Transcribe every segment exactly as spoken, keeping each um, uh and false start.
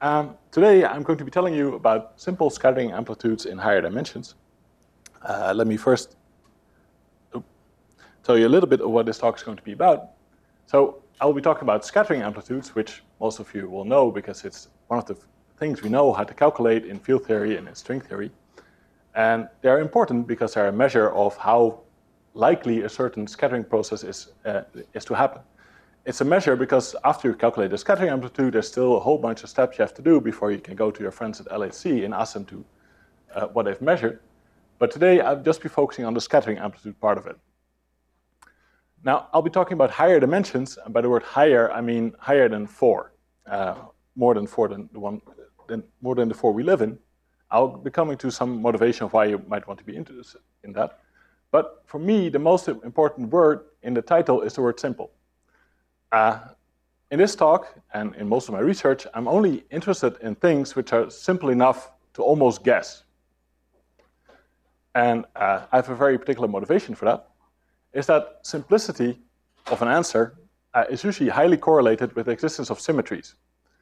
Um, today I'm going to be telling you about simple scattering amplitudes in higher dimensions. Uh, let me first tell you a little bit of what this talk is going to be about. So I will be talking about scattering amplitudes, which most of you will know because it's one of the things we know how to calculate in field theory and in string theory. And they're important because they're a measure of how likely a certain scattering process is, uh, is to happen. It's a measure because after you calculate the scattering amplitude, there's still a whole bunch of steps you have to do before you can go to your friends at L H C and ask them to uh, what they've measured. But today I'll just be focusing on the scattering amplitude part of it. Now I'll be talking about higher dimensions, and by the word higher I mean higher than four, uh, more than four than the one, than, more than the four we live in. I'll be coming to some motivation of why you might want to be interested in that. But for me, the most important word in the title is the word simple. Uh, in this talk, and in most of my research, I'm only interested in things which are simple enough to almost guess. And uh, I have a very particular motivation for that, is that simplicity of an answer uh, is usually highly correlated with the existence of symmetries.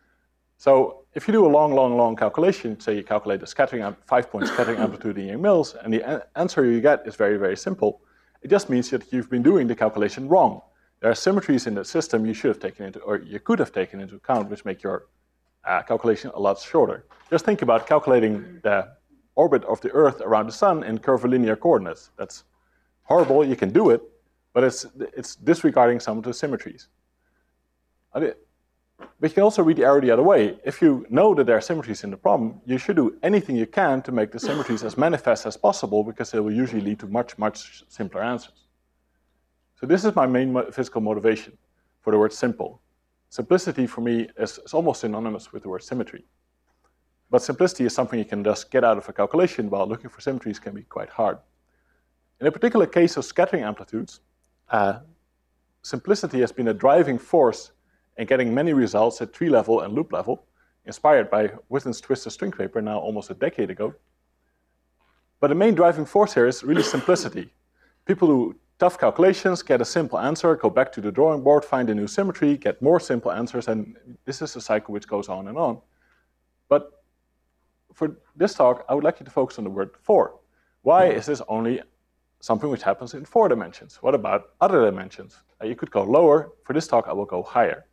So if you do a long, long, long calculation, say you calculate the scattering, five-point scattering amplitude in Yang-Mills, and the answer you get is very, very simple, it just means that you've been doing the calculation wrong. There are symmetries in the system you should have taken into, or you could have taken into account, which make your uh, calculation a lot shorter. Just think about calculating the orbit of the Earth around the Sun in curvilinear coordinates. That's horrible, you can do it, but it's, it's disregarding some of the symmetries. But you can also read the arrow the other way. If you know that there are symmetries in the problem, you should do anything you can to make the symmetries as manifest as possible, because they will usually lead to much, much simpler answers. So this is my main physical motivation for the word simple. Simplicity for me is, is almost synonymous with the word symmetry. But simplicity is something you can just get out of a calculation, while looking for symmetries can be quite hard. In a particular case of scattering amplitudes, uh, simplicity has been a driving force in getting many results at tree level and loop level, inspired by Witten's twistor string paper now almost a decade ago. But the main driving force here is really simplicity. People who tough calculations, get a simple answer, go back to the drawing board, find a new symmetry, get more simple answers, and this is a cycle which goes on and on. But for this talk, I would like you to focus on the word four. Why is this only something which happens in four dimensions? What about other dimensions? Uh, you could go lower. For this talk, I will go higher.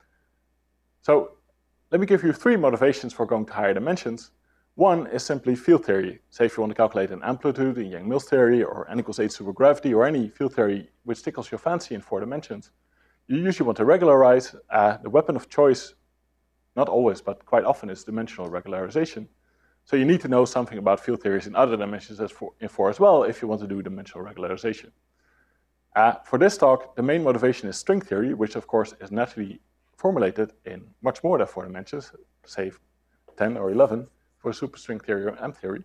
So let me give you three motivations for going to higher dimensions. One is simply field theory. Say if you want to calculate an amplitude in Yang-Mills theory, or n equals eight supergravity, or any field theory which tickles your fancy in four dimensions, you usually want to regularize. Uh, the weapon of choice, not always, but quite often, is dimensional regularization. So you need to know something about field theories in other dimensions as for, in four as well if you want to do dimensional regularization. Uh, for this talk, the main motivation is string theory, which of course is naturally formulated in much more than four dimensions, say ten or eleven. For superstring theory or M theory.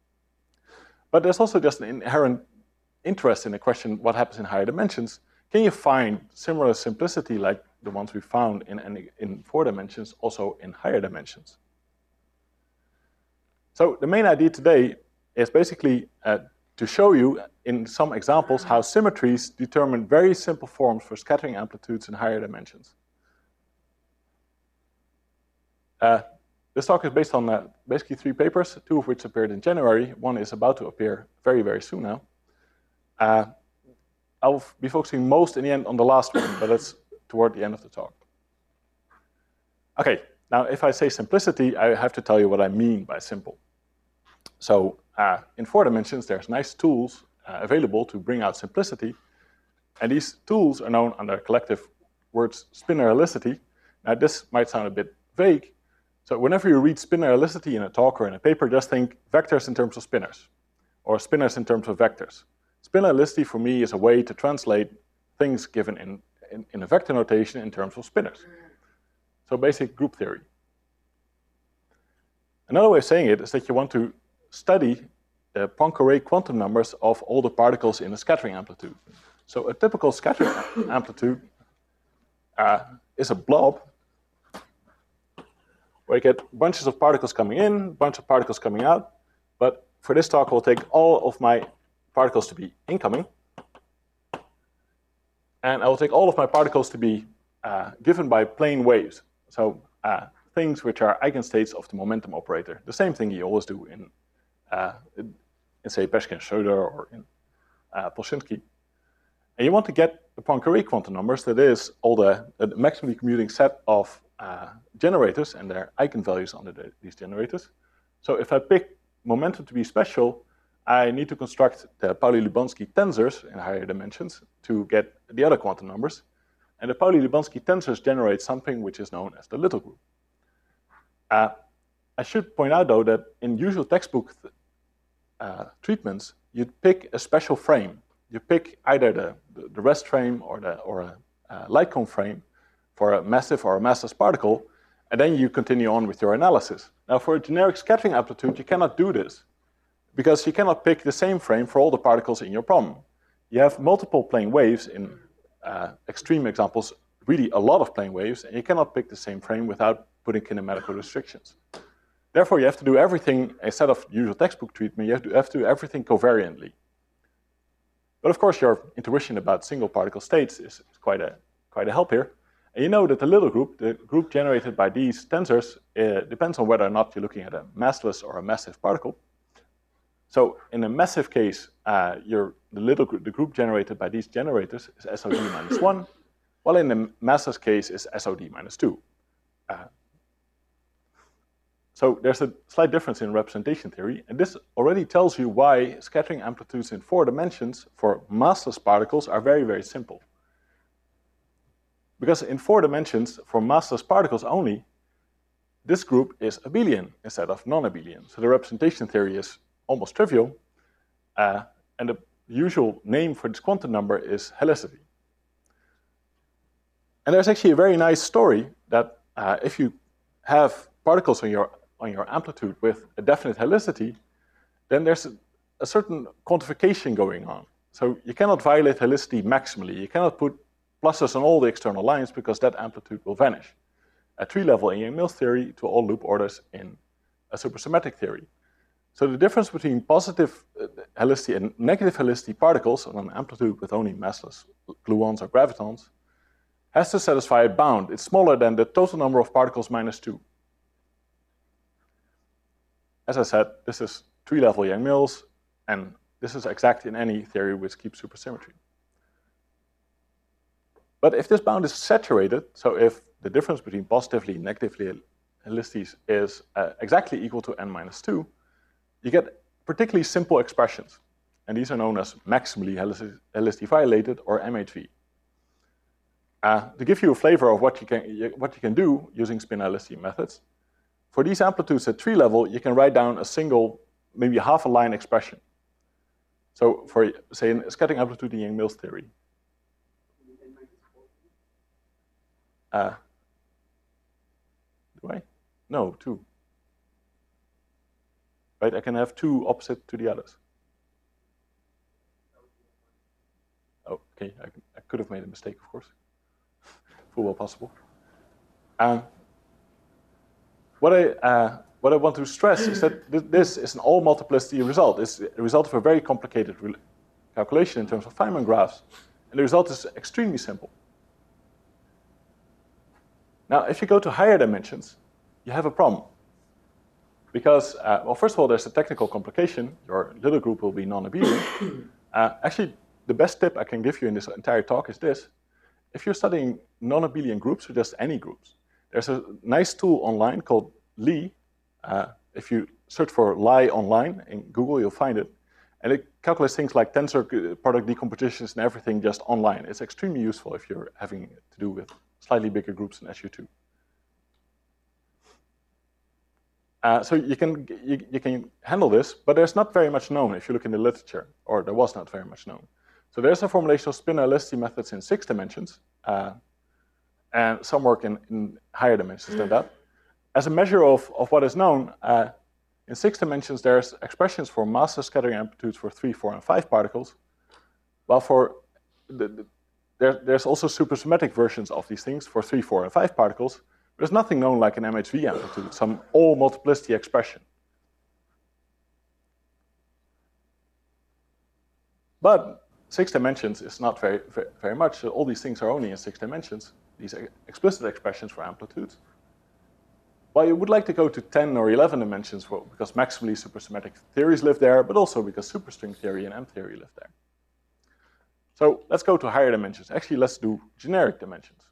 But there's also just an inherent interest in the question, what happens in higher dimensions? Can you find similar simplicity like the ones we found in, in, in four dimensions also in higher dimensions? So the main idea today is basically uh, to show you in some examples how symmetries determine very simple forms for scattering amplitudes in higher dimensions. Uh, This talk is based on uh, basically three papers, two of which appeared in January. One is about to appear very, very soon now. Uh, I'll be focusing most in the end on the last one, but that's toward the end of the talk. Okay, now if I say simplicity, I have to tell you what I mean by simple. So uh, in four dimensions, there's nice tools uh, available to bring out simplicity. And these tools are known under collective words spinnericity. Now this might sound a bit vague. So whenever you read spinnericity in a talk or in a paper, just think vectors in terms of spinners, or spinners in terms of vectors. Spinnericity for me is a way to translate things given in, in, in a vector notation in terms of spinners. So basic group theory. Another way of saying it is that you want to study the Poincare quantum numbers of all the particles in a scattering amplitude. So a typical scattering amplitude uh, is a blob, where you get bunches of particles coming in, a bunch of particles coming out. But for this talk, I'll take all of my particles to be incoming. And I will take all of my particles to be uh, given by plane waves. So uh, things which are eigenstates of the momentum operator. The same thing you always do in, uh, in, in say, Peskin-Schroeder or in uh, Polchinski. And you want to get the Poincare quantum numbers, that is, all the, the maximally commuting set of uh, generators and their eigenvalues under the, these generators. So if I pick momentum to be special, I need to construct the Pauli-Lubanski tensors in higher dimensions to get the other quantum numbers. And the Pauli-Lubanski tensors generate something which is known as the little group. Uh, I should point out, though, that in usual textbook uh, treatments, you'd pick a special frame. You pick either the, the, the rest frame or, the, or a uh, light cone frame for a massive or a massless particle, and then you continue on with your analysis. Now, for a generic scattering amplitude, you cannot do this, because you cannot pick the same frame for all the particles in your problem. You have multiple plane waves, in uh, extreme examples, really a lot of plane waves, and you cannot pick the same frame without putting kinematical restrictions. Therefore, you have to do everything, instead of usual textbook treatment, you have to, have to do everything covariantly. But of course, your intuition about single particle states is, is quite, a, quite a help here. And you know that the little group, the group generated by these tensors, uh, depends on whether or not you're looking at a massless or a massive particle. So in a massive case, uh, your, the little group, the group generated by these generators is S O D minus one, while in the massless case is S O D minus two. Uh, so there's a slight difference in representation theory, and this already tells you why scattering amplitudes in four dimensions for massless particles are very, very simple. Because in four dimensions, for massless particles only, this group is abelian instead of non-abelian. So the representation theory is almost trivial, uh, and the usual name for this quantum number is helicity. And there's actually a very nice story that uh, if you have particles on your, on your amplitude with a definite helicity, then there's a, a certain quantification going on. So you cannot violate helicity maximally. You cannot put pluses on all the external lines because that amplitude will vanish. A tree-level in Yang-Mills theory to all loop orders in a supersymmetric theory. So the difference between positive helicity and negative helicity particles on an amplitude with only massless gluons or gravitons has to satisfy a bound. It's smaller than the total number of particles minus two. As I said, this is tree-level Yang-Mills, and this is exact in any theory which keeps supersymmetry. But if this bound is saturated, so if the difference between positively and negatively helicities is uh, exactly equal to n minus two, you get particularly simple expressions. And these are known as maximally helicity violated, or M H V. Uh, to give you a flavor of what you can, what you can do using spin helicity methods, for these amplitudes at tree level, you can write down a single, maybe half a line expression. So for, say, a scattering amplitude in Yang-Mills theory. Uh, do I? No, two. Right, I can have two opposite to the others. Oh, okay, I, I could have made a mistake, of course. Full well possible. Um, what I uh, what I want to stress is that th this is an all multiplicity result. It's a result of a very complicated calculation in terms of Feynman graphs, and the result is extremely simple. Now, if you go to higher dimensions, you have a problem. Because, uh, well, first of all, there's a technical complication. Your little group will be non-abelian. uh, actually, the best tip I can give you in this entire talk is this. If you're studying non-abelian groups, or just any groups, there's a nice tool online called Lie. Uh, if you search for Lie online in Google, you'll find it. And it calculates things like tensor product decompositions and everything just online. It's extremely useful if you're having to do with slightly bigger groups than S U two. Uh, so you can, you, you can handle this, but there's not very much known if you look in the literature, or there was not very much known. So there's a formulation of spin helicity methods in six dimensions, uh, and some work in, in higher dimensions than that. As a measure of, of what is known, uh, in six dimensions there's expressions for massless scattering amplitudes for three, four, and five particles, while for the, the, there, there's also supersymmetric versions of these things for three, four, and five particles. There's nothing known like an M H V amplitude, some all multiplicity expression. But six dimensions is not very, very, very much. So all these things are only in six dimensions, these explicit expressions for amplitudes. Well, you would like to go to ten or eleven dimensions, well, because maximally supersymmetric theories live there, but also because superstring theory and M theory live there. So let's go to higher dimensions. Actually, let's do generic dimensions.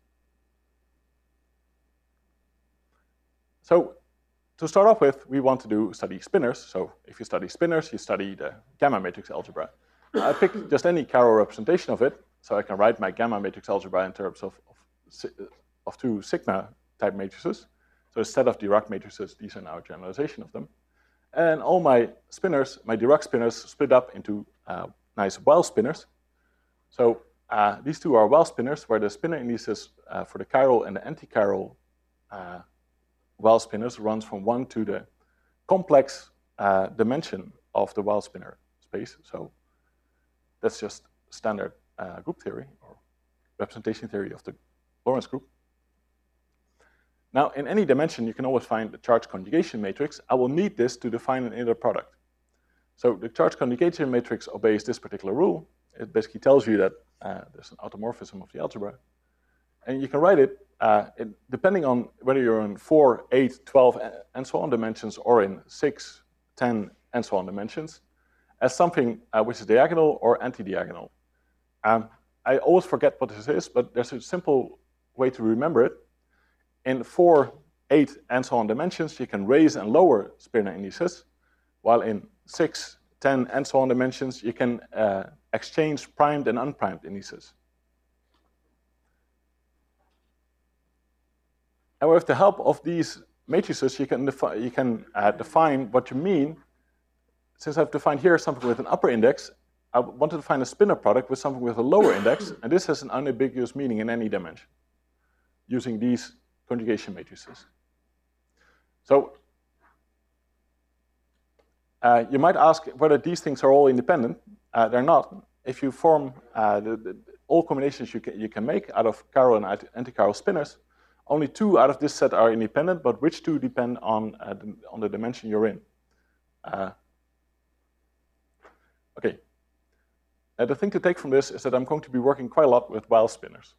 So to start off with, we want to do study spinors. So if you study spinors, you study the gamma matrix algebra. I picked just any Carroll representation of it, so I can write my gamma matrix algebra in terms of, of, of two sigma type matrices. So instead of Dirac matrices, these are now a generalization of them. And all my spinors, my Dirac spinors, split up into uh, nice well spinors. So uh, these two are well spinors, where the spinor indices uh, for the chiral and the anti-chiral uh, well spinors runs from one to the complex uh, dimension of the well spinor space. So that's just standard uh, group theory or representation theory of the Lorentz group. Now, in any dimension, you can always find the charge conjugation matrix. I will need this to define an inner product. So the charge conjugation matrix obeys this particular rule. It basically tells you that uh, there's an automorphism of the algebra. And you can write it, uh, it depending on whether you're in four, eight, twelve, and so on dimensions, or in six, ten, and so on dimensions, as something uh, which is diagonal or anti-diagonal. Um, I always forget what this is, but there's a simple way to remember it. In four, eight, and so on dimensions, you can raise and lower spinor indices, while in six, ten, and so on dimensions, you can uh, exchange primed and unprimed indices. And with the help of these matrices, you can, defi you can uh, define what you mean. Since I've defined here something with an upper index, I want to define a spinor product with something with a lower index, and this has an unambiguous meaning in any dimension, using these conjugation matrices. So uh, you might ask whether these things are all independent. Uh, they're not. If you form uh, the, the, all combinations you can, you can make out of chiral and anti-chiral spinors, only two out of this set are independent, but which two depend on, uh, the, on the dimension you're in. Uh, okay. Uh, the thing to take from this is that I'm going to be working quite a lot with Weil spinors.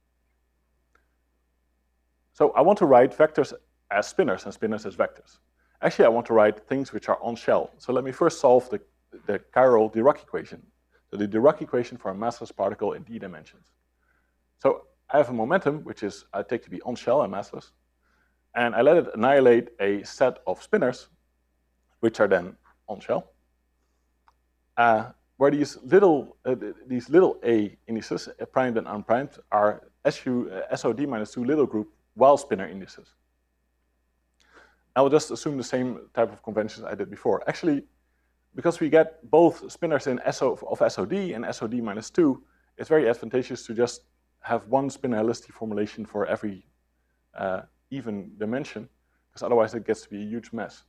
So I want to write vectors as spinors and spinors as vectors. Actually, I want to write things which are on shell. So let me first solve the, the chiral Dirac equation. So the Dirac equation for a massless particle in d dimensions. So I have a momentum, which is I take to be on shell and massless, and I let it annihilate a set of spinors, which are then on shell, uh, where these little uh, these little a indices, uh, primed and unprimed, are S U, uh, S O D minus two little group Weil spinor indices. I will just assume the same type of conventions I did before. Actually, because we get both spinors in S O of S O D and S O D minus two, it's very advantageous to just have one spinor helicity formulation for every uh, even dimension, because otherwise it gets to be a huge mess.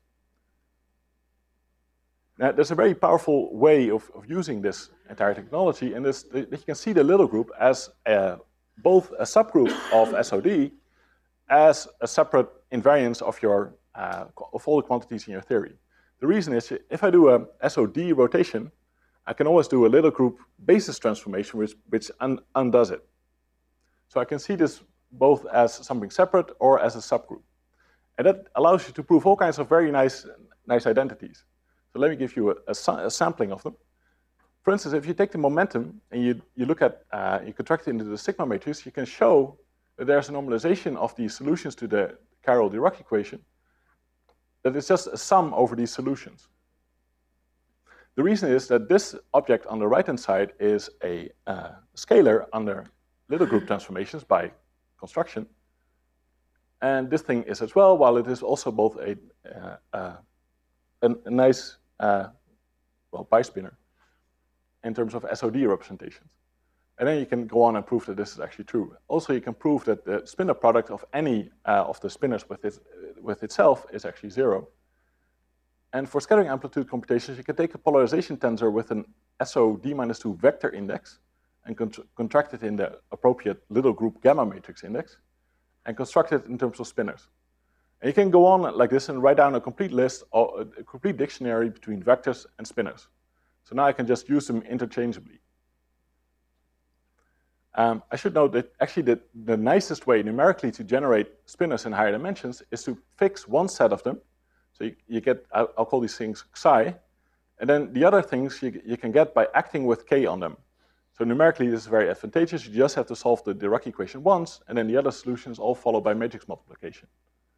Now, there's a very powerful way of, of using this entire technology, and this, that you can see the little group as a, both a subgroup of S O D as a separate invariance of your uh, of all the quantities in your theory. The reason is, if I do a S O D rotation, I can always do a little group basis transformation which, which un undoes it. So I can see this both as something separate or as a subgroup. And that allows you to prove all kinds of very nice, nice identities. So let me give you a, a, a sampling of them. For instance, if you take the momentum and you, you look at, uh, you contract it into the sigma matrix, you can show that there's a normalization of these solutions to the chiral Dirac equation, that it's just a sum over these solutions. The reason is that this object on the right-hand side is a uh, scalar under little group transformations by construction. And this thing is as well, while it is also both a, uh, uh, a, a nice, uh, well, bispinor in terms of S O D representations. And then you can go on and prove that this is actually true. Also, you can prove that the spinor product of any uh, of the spinors with, it, with itself is actually zero. And for scattering amplitude computations, you can take a polarization tensor with an S O D minus two vector index and con contract it in the appropriate little group gamma matrix index and construct it in terms of spinors. And you can go on like this and write down a complete list, of, a complete dictionary between vectors and spinors. So now I can just use them interchangeably. Um, I should note that actually the, the nicest way numerically to generate spinors in higher dimensions is to fix one set of them. So you, you get, I'll, I'll call these things psi, and then the other things you, you can get by acting with k on them. So numerically this is very advantageous. You just have to solve the Dirac equation once, and then the other solutions all follow by matrix multiplication.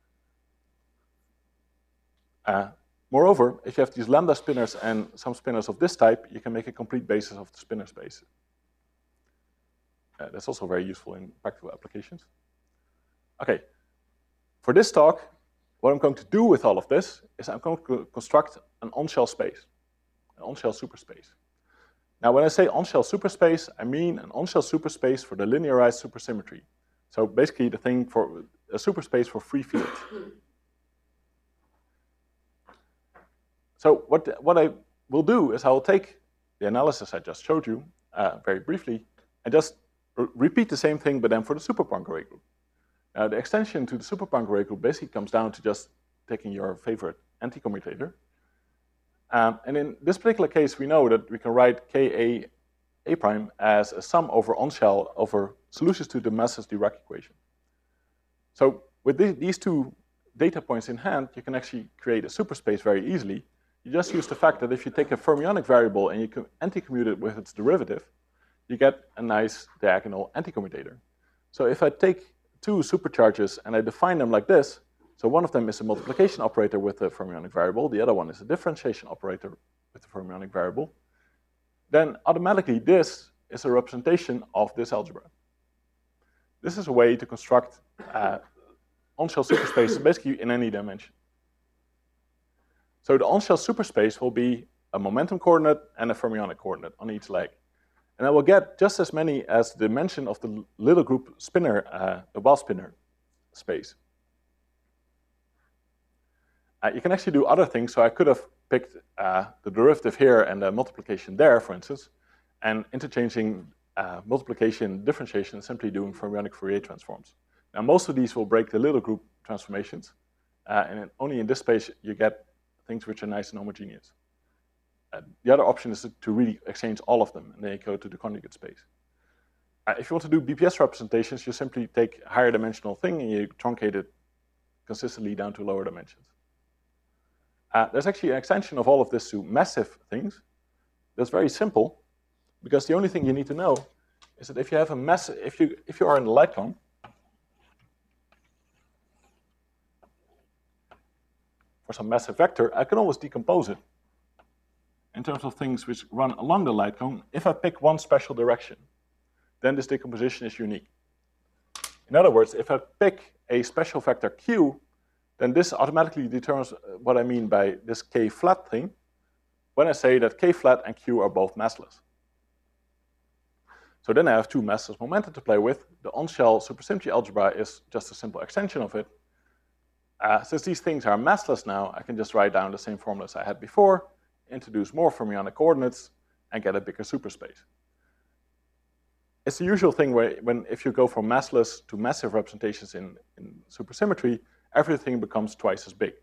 Uh, moreover, if you have these lambda spinors and some spinors of this type, you can make a complete basis of the spinor space. Uh, that's also very useful in practical applications. Okay, for this talk, what I'm going to do with all of this is I'm going to construct an on-shell space, an on-shell superspace. Now, when I say on-shell superspace, I mean an on-shell superspace for the linearized supersymmetry. So basically the thing for a superspace for free fields. So what, what I will do is I will take the analysis I just showed you uh, very briefly and just repeat the same thing, but then for the super Poincare group. Now, the extension to the super Poincare group basically comes down to just taking your favorite anticommutator. Um, and in this particular case, we know that we can write K A A prime as a sum over on-shell over solutions to the massless Dirac equation. So with the, these two data points in hand, you can actually create a superspace very easily. You just use the fact that if you take a fermionic variable and you can anticommute it with its derivative, you get a nice diagonal anticommutator. So if I take two supercharges and I define them like this, so one of them is a multiplication operator with a fermionic variable, the other one is a differentiation operator with a fermionic variable, then automatically this is a representation of this algebra. This is a way to construct uh, on-shell superspaces basically in any dimension. So the on-shell superspace will be a momentum coordinate and a fermionic coordinate on each leg. And I will get just as many as the dimension of the little group spinor, uh, the Weyl spinor space. Uh, you can actually do other things. So I could have picked uh, the derivative here and the multiplication there, for instance, and interchanging uh, multiplication, differentiation, simply doing fermionic Fourier transforms. Now, most of these will break the little group transformations, uh, and only in this space you get things which are nice and homogeneous. Uh, the other option is to, to really exchange all of them, and then you go to the conjugate space. Uh, if you want to do B P S representations, you simply take a higher dimensional thing and you truncate it consistently down to lower dimensions. Uh, there's actually an extension of all of this to massive things. That's very simple, because the only thing you need to know is that if you have a mass, if you if you are in the light cone, for some massive vector, I can always decompose it in terms of things which run along the light cone. If I pick one special direction, then this decomposition is unique. In other words, if I pick a special vector q, then this automatically determines what I mean by this k flat thing when I say that k flat and q are both massless. So then I have two massless momenta to play with. The on-shell supersymmetry algebra is just a simple extension of it. Uh, since these things are massless now, I can just write down the same formulas I had before, introduce more fermionic coordinates, and get a bigger superspace. It's the usual thing where when if you go from massless to massive representations in, in supersymmetry, everything becomes twice as big.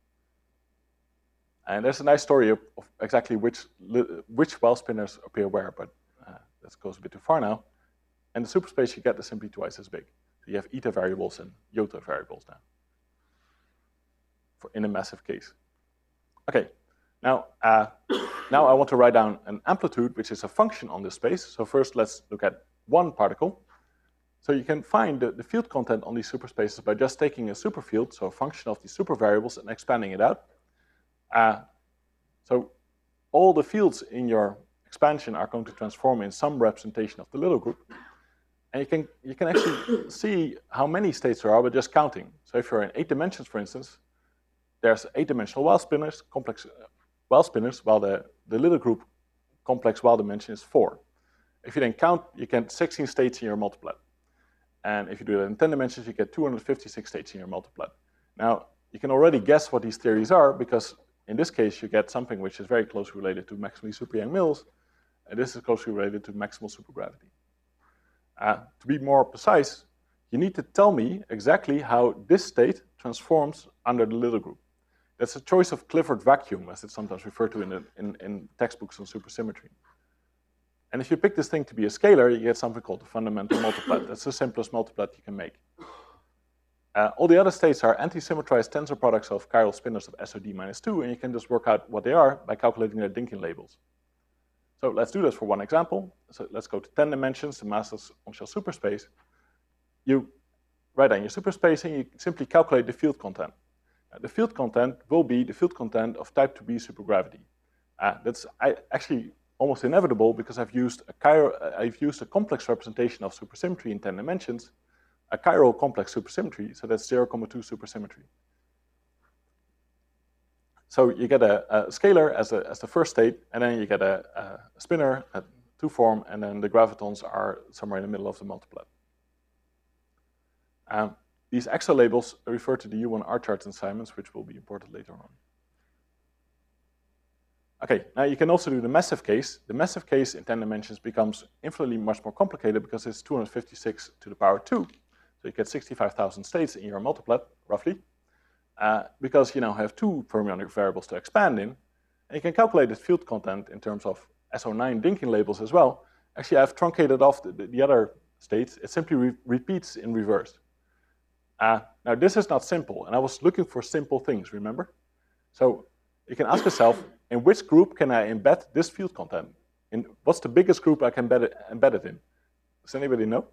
And there's a nice story of, of exactly which, which Weyl spinors appear where, but uh, that goes a bit too far now. And the superspace you get is simply twice as big. So you have eta variables and iota variables now, for in a massive case. Okay, now, uh, now I want to write down an amplitude, which is a function on this space. So first let's look at one particle. So you can find the, the field content on these superspaces by just taking a superfield, so a function of these super variables, and expanding it out. Uh, so all the fields in your expansion are going to transform in some representation of the little group. And you can, you can actually see how many states there are by just counting. So if you're in eight dimensions, for instance, there's eight-dimensional Weyl spinors, complex uh, Weyl spinors, while the, the little group complex Weyl dimension is four. If you then count, you get sixteen states in your multiplet. And if you do that in ten dimensions, you get two hundred fifty-six states in your multiplet. Now, you can already guess what these theories are, because in this case, you get something which is very closely related to maximally super Yang-Mills, and this is closely related to maximal supergravity. Uh, to be more precise, you need to tell me exactly how this state transforms under the little group. That's a choice of Clifford vacuum, as it's sometimes referred to in, the, in, in textbooks on supersymmetry. And if you pick this thing to be a scalar, you get something called the fundamental multiplet. That's the simplest multiplet you can make. Uh, all the other states are anti-symmetrized tensor products of chiral spinors of S O D minus two, and you can just work out what they are by calculating their Dynkin labels. So let's do this for one example. So let's go to ten dimensions, the massless on-shell superspace. You write down your superspace and you simply calculate the field content. Uh, the field content will be the field content of type two B supergravity. Uh, that's I, actually almost inevitable because I've used a chiral, uh, I've used a complex representation of supersymmetry in ten dimensions, a chiral complex supersymmetry, so that's zero comma two supersymmetry. So you get a, a scalar as, a, as the first state, and then you get a, a spinor, a two form, and then the gravitons are somewhere in the middle of the multiplet. Um, these extra labels refer to the U one R charts in Simons, which will be imported later on. Okay, now you can also do the massive case. The massive case in ten dimensions becomes infinitely much more complicated because it's two hundred fifty-six to the power two. So you get sixty-five thousand states in your multiplet, roughly, uh, because you now have two fermionic variables to expand in. And you can calculate the field content in terms of S O nine Dynkin labels as well. Actually, I've truncated off the, the, the other states. It simply re repeats in reverse. Uh, now, this is not simple, and I was looking for simple things, remember? So you can ask yourself, in which group can I embed this field content? In what's the biggest group I can embed it, embed it in? Does anybody know?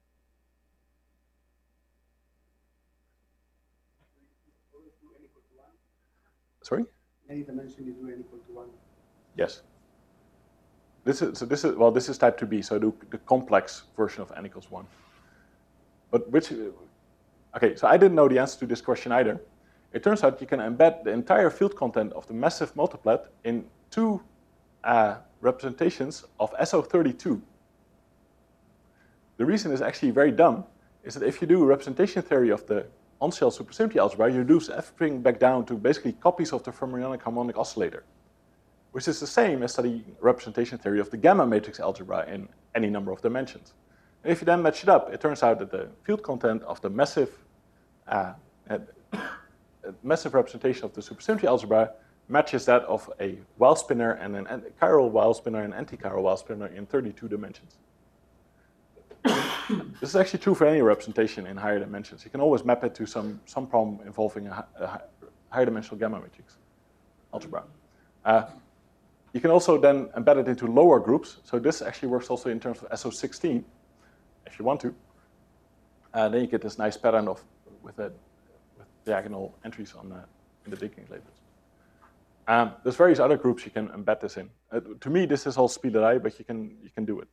Sorry? Any dimension you do n equal to one. Yes. This is so. This is well. This is type two B, so the, the complex version of n equals one. But which? Okay, so I didn't know the answer to this question either. It turns out you can embed the entire field content of the massive multiplet in two uh, representations of S O thirty-two. The reason is actually very dumb, is that if you do a representation theory of the on-shell supersymmetry algebra, you reduce everything back down to basically copies of the fermionic harmonic oscillator, which is the same as studying representation theory of the gamma matrix algebra in any number of dimensions. And if you then match it up, it turns out that the field content of the massive, uh, uh, massive representation of the supersymmetry algebra matches that of a Weil spinor and an chiral Weil spinor and anti-chiral Weil spinor in thirty-two dimensions. This is actually true for any representation in higher dimensions. You can always map it to some, some problem involving a, a higher dimensional gamma matrix algebra. Uh, you can also then embed it into lower groups. So this actually works also in terms of S O sixteen, if you want to. Uh, then you get this nice pattern of with, a, with diagonal entries on the, in the Dynkin labels. Um, there's various other groups you can embed this in. Uh, to me, this is all Spielerei, but you can, you can do it.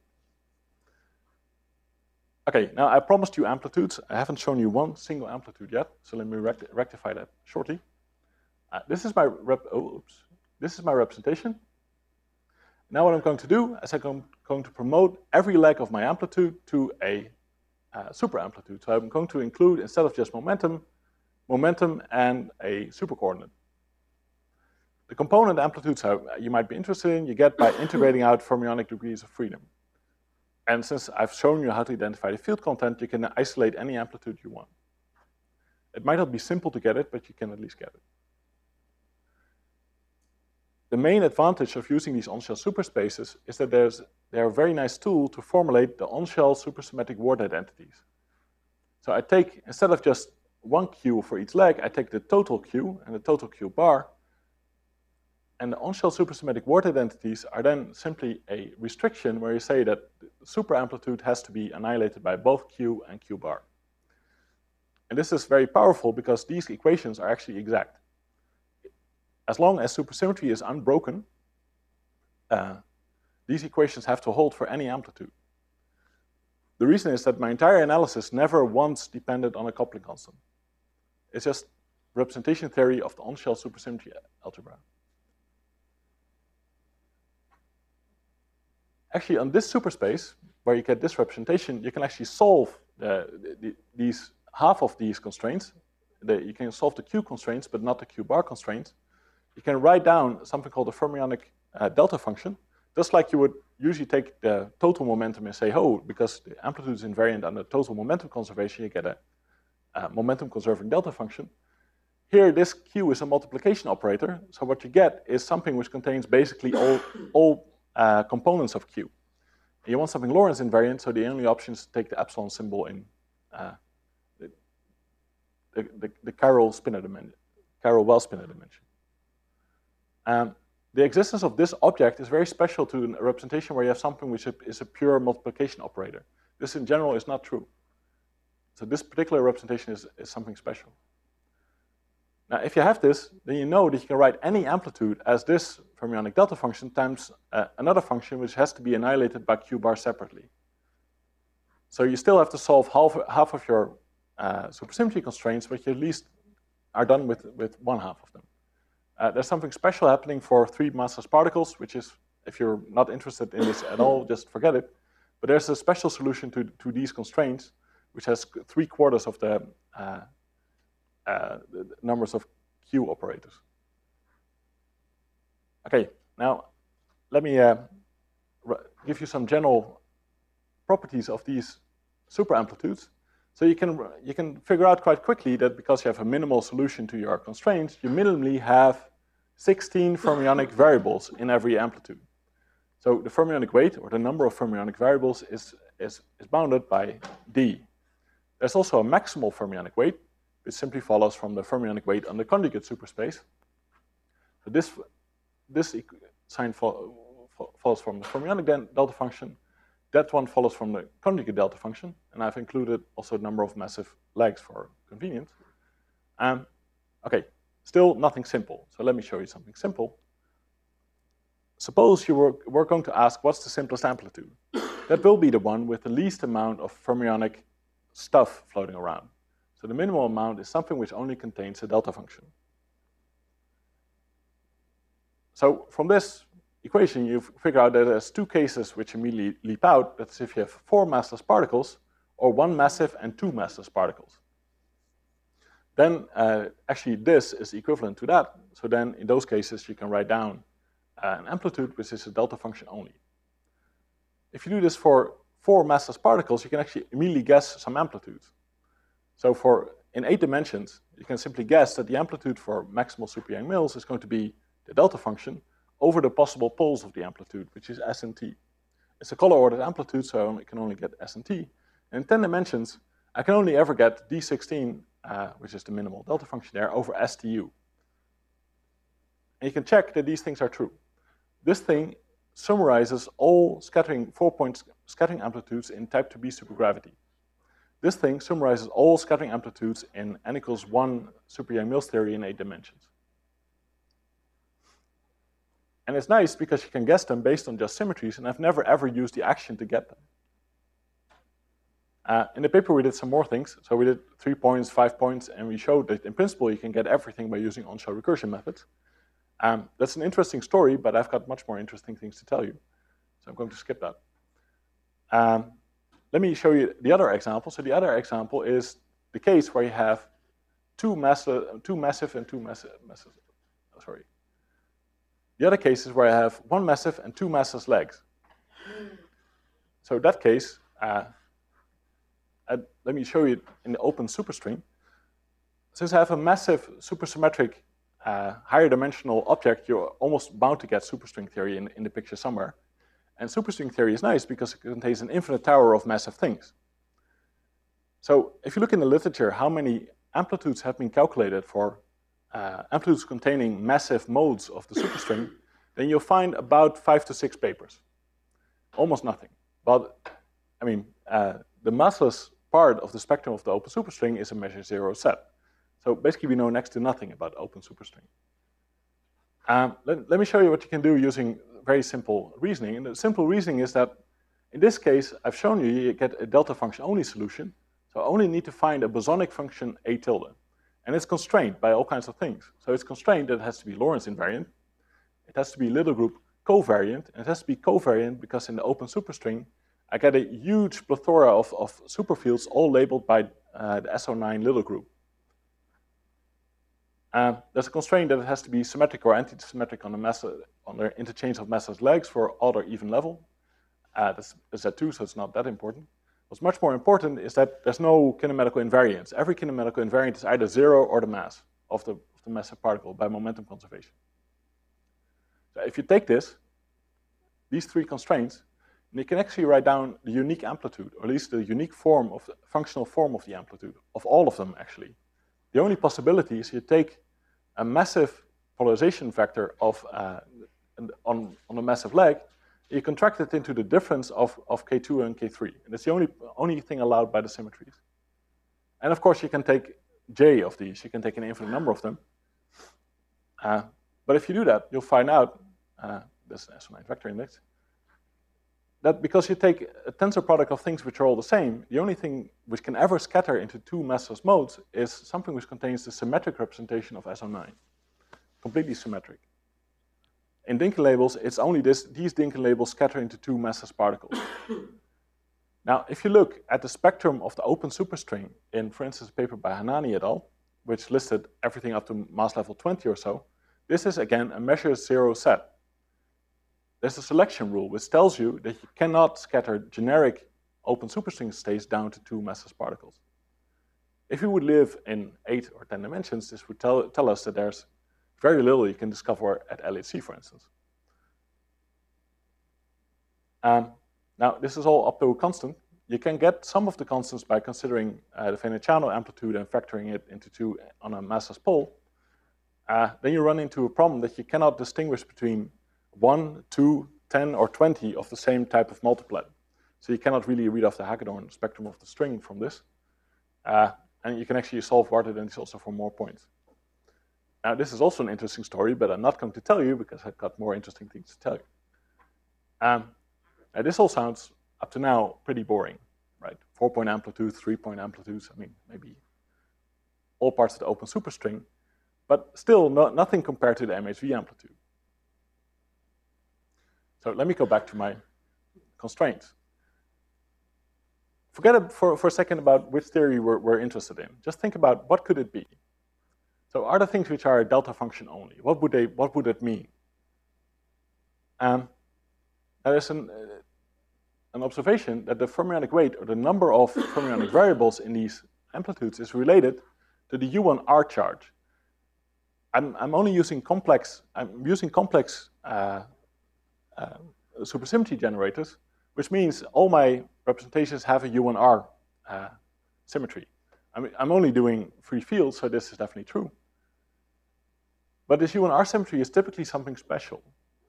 Okay, now I promised you amplitudes. I haven't shown you one single amplitude yet, so let me rect rectify that shortly. Uh, this is my rep oh, oops. This is my representation. Now what I'm going to do is I'm going to promote every leg of my amplitude to a uh, super amplitude. So I'm going to include, instead of just momentum, momentum and a supercoordinate. The component amplitudes are, you might be interested in, you get by integrating out fermionic degrees of freedom. And since I've shown you how to identify the field content, you can isolate any amplitude you want. It might not be simple to get it, but you can at least get it. The main advantage of using these on-shell superspaces is that there's, they're a very nice tool to formulate the on-shell supersymmetric word identities. So I take, instead of just one Q for each leg, I take the total Q and the total Q bar. And the on-shell supersymmetric word identities are then simply a restriction where you say that the super amplitude has to be annihilated by both Q and Q bar. And this is very powerful because these equations are actually exact. As long as supersymmetry is unbroken, uh, these equations have to hold for any amplitude. The reason is that my entire analysis never once depended on a coupling constant. It's just representation theory of the on-shell supersymmetry algebra. Actually, on this superspace, where you get this representation, you can actually solve the, the, these half of these constraints. The, you can solve the Q constraints, but not the Q bar constraints. You can write down something called a fermionic uh, delta function, just like you would usually take the total momentum and say, oh, because the amplitude is invariant under total momentum conservation, you get a, a momentum conserving delta function. Here, this Q is a multiplication operator, so what you get is something which contains basically all, all uh, components of Q. You want something Lorentz invariant, so the only option is to take the epsilon symbol in uh, the, the, the, the chiral spinor dimension, chiral well spinor dimension. Um, the existence of this object is very special to a representation where you have something which is a pure multiplication operator. This in general is not true. So this particular representation is, is something special. Now, if you have this, then you know that you can write any amplitude as this fermionic delta function times uh, another function which has to be annihilated by q bar separately. So you still have to solve half, half of your uh, supersymmetry constraints, but you at least are done with, with one half of them. Uh, there's something special happening for three massless particles, which is, if you're not interested in this at all, just forget it. But there's a special solution to, to these constraints, which has three quarters of the uh, Uh, the numbers of Q operators. Okay, now let me uh, give you some general properties of these superamplitudes. So you can, you can figure out quite quickly that because you have a minimal solution to your constraints, you minimally have sixteen fermionic variables in every amplitude. So the fermionic weight, or the number of fermionic variables, is, is, is bounded by D. There's also a maximal fermionic weight, which simply follows from the fermionic weight on the conjugate superspace. So this, this sign fo fo follows from the fermionic delta function. That one follows from the conjugate delta function, and I've included also a number of massive legs for convenience. Um, okay, still nothing simple. So let me show you something simple. Suppose you were, were going to ask, what's the simplest amplitude? That will be the one with the least amount of fermionic stuff floating around. So the minimal amount is something which only contains a delta function. So from this equation, you figure out that there's two cases which immediately leap out. That's if you have four massless particles, or one massive and two massless particles. Then uh, actually this is equivalent to that. So then in those cases, you can write down uh, an amplitude which is a delta function only. If you do this for four massless particles, you can actually immediately guess some amplitudes. So for, in eight dimensions, you can simply guess that the amplitude for maximal super Yang-Mills is going to be the delta function over the possible poles of the amplitude, which is S and T. It's a color-ordered amplitude, so I can only get S and T. And in ten dimensions, I can only ever get D sixteen, uh, which is the minimal delta function there, over S T U. And you can check that these things are true. This thing summarizes all scattering, four-point scattering amplitudes in type two B supergravity. This thing summarizes all scattering amplitudes in n equals one super Yang-Mills theory in eight dimensions. And it's nice because you can guess them based on just symmetries, and I've never ever used the action to get them. Uh, in the paper we did some more things. So we did three points, five points, and we showed that in principle you can get everything by using on-show recursion methods. Um, that's an interesting story, but I've got much more interesting things to tell you. So I'm going to skip that. Um, Let me show you the other example. So the other example is the case where you have two massive, two massive and two massive, massive oh, sorry. The other case is where I have one massive and two massless legs. So in that case, uh, I, let me show you in the open superstring. Since I have a massive supersymmetric uh, higher dimensional object, you're almost bound to get superstring theory in, in the picture somewhere. And superstring theory is nice because it contains an infinite tower of massive things. So if you look in the literature, how many amplitudes have been calculated for uh, amplitudes containing massive modes of the superstring, then you'll find about five to six papers. Almost nothing. But, I mean, uh, the massless part of the spectrum of the open superstring is a measure zero set. So basically we know next to nothing about open superstring. Um, let, let me show you what you can do using very simple reasoning. And the simple reasoning is that in this case, I've shown you you get a delta function only solution. So I only need to find a bosonic function A tilde. And it's constrained by all kinds of things. So it's constrained that it has to be Lorentz invariant. It has to be little group covariant. And it has to be covariant because in the open superstring, I get a huge plethora of, of superfields all labeled by uh, the S O nine little group. Uh, there's a constraint that it has to be symmetric or anti-symmetric on the mass, on the interchange of massless legs for odd or even level. Uh, that's, that's that too, so it's not that important. What's much more important is that there's no kinematical invariance. Every kinematical invariant is either zero or the mass of the, of the massive particle by momentum conservation. So if you take this, these three constraints, And you can actually write down the unique amplitude, or at least the unique form of the functional form of the amplitude, of all of them actually. The only possibility is you take a massive polarization vector of uh, on, on a massive leg, you contract it into the difference of, of K two and K three. And it's the only, only thing allowed by the symmetries. And of course, you can take J of these. You can take an infinite number of them. Uh, but if you do that, you'll find out, uh, this is an S O nine vector index, that because you take a tensor product of things which are all the same, the only thing which can ever scatter into two massless modes is something which contains the symmetric representation of S O nine. Completely symmetric. In Dynkin labels, it's only this, these Dynkin labels scatter into two massless particles. Now, if you look at the spectrum of the open superstring in, for instance, a paper by Hanani et al., which listed everything up to mass level twenty or so, this is, again, a measure zero set. There's a selection rule which tells you that you cannot scatter generic open superstring states down to two massless particles. If you would live in eight or ten dimensions, this would tell, tell us that there's very little you can discover at L H C, for instance. Um, now, this is all up to a constant. You can get some of the constants by considering uh, the Veneziano amplitude and factoring it into two on a massless pole. Uh, then you run into a problem that you cannot distinguish between one, two, ten, or twenty of the same type of multiplet. So you cannot really read off the Hagedorn spectrum of the string from this. Uh, and you can actually solve Vartadens also for more points. Now, this is also an interesting story, but I'm not going to tell you because I've got more interesting things to tell you. Um, now, this all sounds, up to now, pretty boring, right? Four-point amplitude, three-point amplitudes, I mean, maybe all parts of the open superstring, but still no, nothing compared to the M H V amplitude. So let me go back to my constraints. Forget for, for a second about which theory we're, we're interested in. Just think about what could it be. So are there things which are a delta function only? What would they? What would it mean? Um, there is an, uh, an observation that the fermionic weight, or the number of fermionic variables in these amplitudes, is related to the U one R charge. I'm, I'm only using complex. I'm using complex uh, uh, supersymmetry generators, which means all my representations have a U one R uh, symmetry. I mean, I'm only doing free fields, so this is definitely true. But this U one R symmetry is typically something special.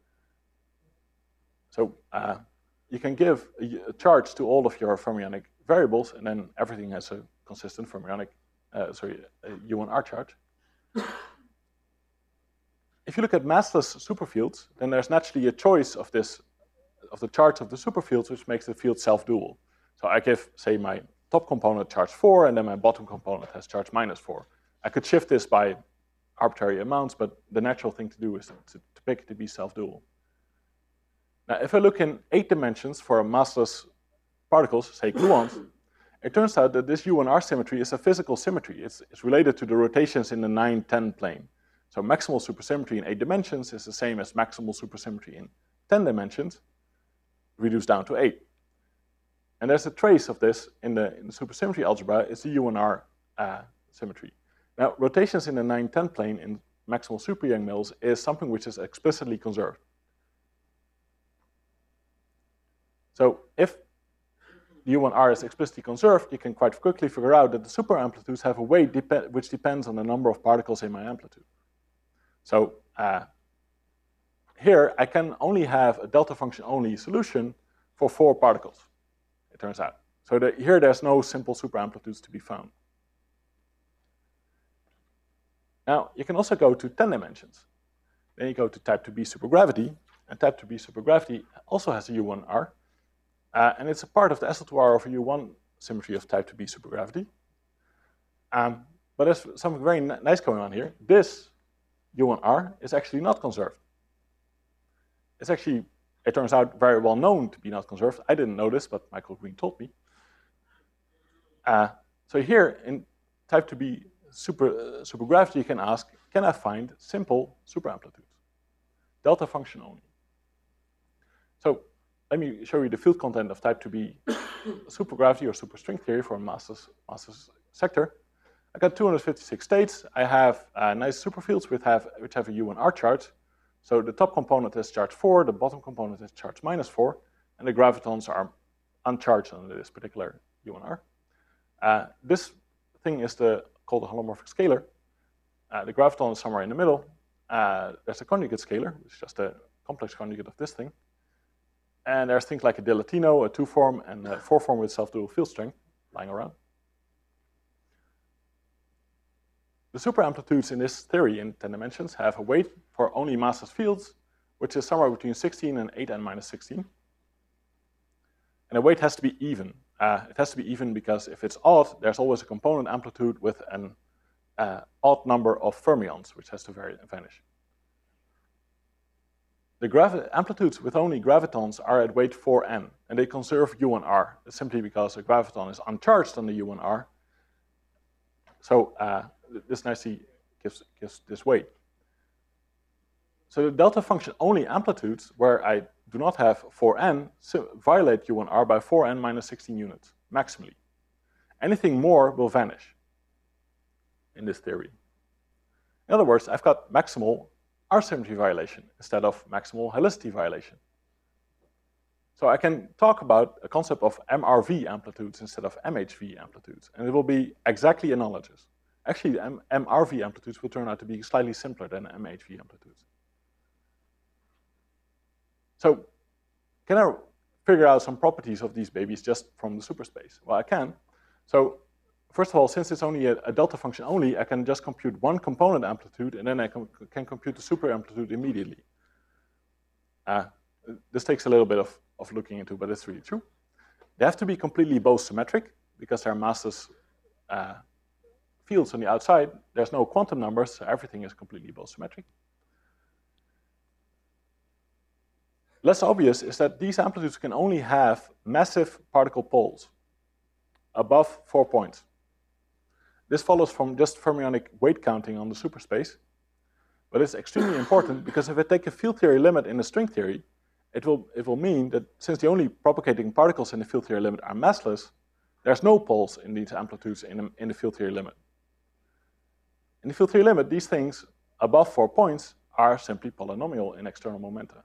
So uh, you can give a, a charge to all of your fermionic variables, and then everything has a consistent fermionic, uh, sorry, a U one R charge. If you look at massless superfields, then there's naturally a choice of this, of the charge of the superfields, which makes the field self-dual. So I give, say, my top component charge four, and then my bottom component has charge minus four. I could shift this by arbitrary amounts, but the natural thing to do is to, to, to pick it to be self-dual. Now, if I look in eight dimensions for massless particles, say gluons, it turns out that this U one R symmetry is a physical symmetry. It's, it's related to the rotations in the nine ten plane. So maximal supersymmetry in eight dimensions is the same as maximal supersymmetry in ten dimensions, reduced down to eight. And there's a trace of this in the, in the supersymmetry algebra. It's the U one R uh, symmetry. Now, rotations in the nine ten plane in maximal super-Yang mills is something which is explicitly conserved. So if the U one R is explicitly conserved, you can quite quickly figure out that the super amplitudes have a weight dep which depends on the number of particles in my amplitude. So uh, here, I can only have a delta function only solution for four particles, it turns out. So the, here, there's no simple super amplitudes to be found. Now, you can also go to ten dimensions. Then you go to type two B supergravity, and type two B supergravity also has a U one R, uh, and it's a part of the S L two R over U one symmetry of type two B supergravity. Um, but there's something very nice going on here. This U one R is actually not conserved. It's actually, it turns out, very well known to be not conserved. I didn't know this, but Michael Green told me. Uh, so here, in type two B super, uh, supergravity, you can ask, can I find simple superamplitudes? Delta function only. So let me show you the field content of type two B supergravity or superstring theory for a massless, massless sector. I got two hundred fifty-six states. I have uh, nice superfields which have, which have a U one R charge. So the top component is charge four, the bottom component is charge minus four. and the gravitons are uncharged under this particular U N R. Uh, this thing is the, called a holomorphic scalar. Uh, the graviton is somewhere in the middle. Uh, there's a conjugate scalar, which is just a complex conjugate of this thing. And there's things like a dilatino, a two-form, and a four-form with self-dual field strength lying around. The superamplitudes in this theory in ten dimensions have a weight for only massless fields, which is somewhere between sixteen and eight n minus sixteen. And the weight has to be even. Uh, it has to be even because if it's odd, there's always a component amplitude with an uh, odd number of fermions, which has to vary, vanish. The gravi amplitudes with only gravitons are at weight four n, and they conserve U N R, simply because a graviton is uncharged on the U N R. So uh, this nicely gives, gives this weight. So the delta function only amplitudes, where I do not have four n, so violate U N R by four n minus sixteen units, maximally. Anything more will vanish in this theory. In other words, I've got maximal R-symmetry violation instead of maximal helicity violation. So I can talk about a concept of M R V amplitudes instead of M H V amplitudes, and it will be exactly analogous. Actually, M MRV amplitudes will turn out to be slightly simpler than M H V amplitudes. So can I figure out some properties of these babies just from the superspace? Well, I can. So first of all, since it's only a, a delta function only, I can just compute one component amplitude, and then I can, can compute the super amplitude immediately. Uh, this takes a little bit of, of looking into, but it's really true. They have to be completely both symmetric, because they're massless uh, fields on the outside. There's no quantum numbers, so everything is completely both symmetric. Less obvious is that these amplitudes can only have massive particle poles above four points. This follows from just fermionic weight counting on the superspace, but it's extremely important because if I take a field theory limit in the string theory, it will, it will mean that since the only propagating particles in the field theory limit are massless, there's no poles in these amplitudes in the, in the field theory limit. In the field theory limit, these things above four points are simply polynomial in external momenta.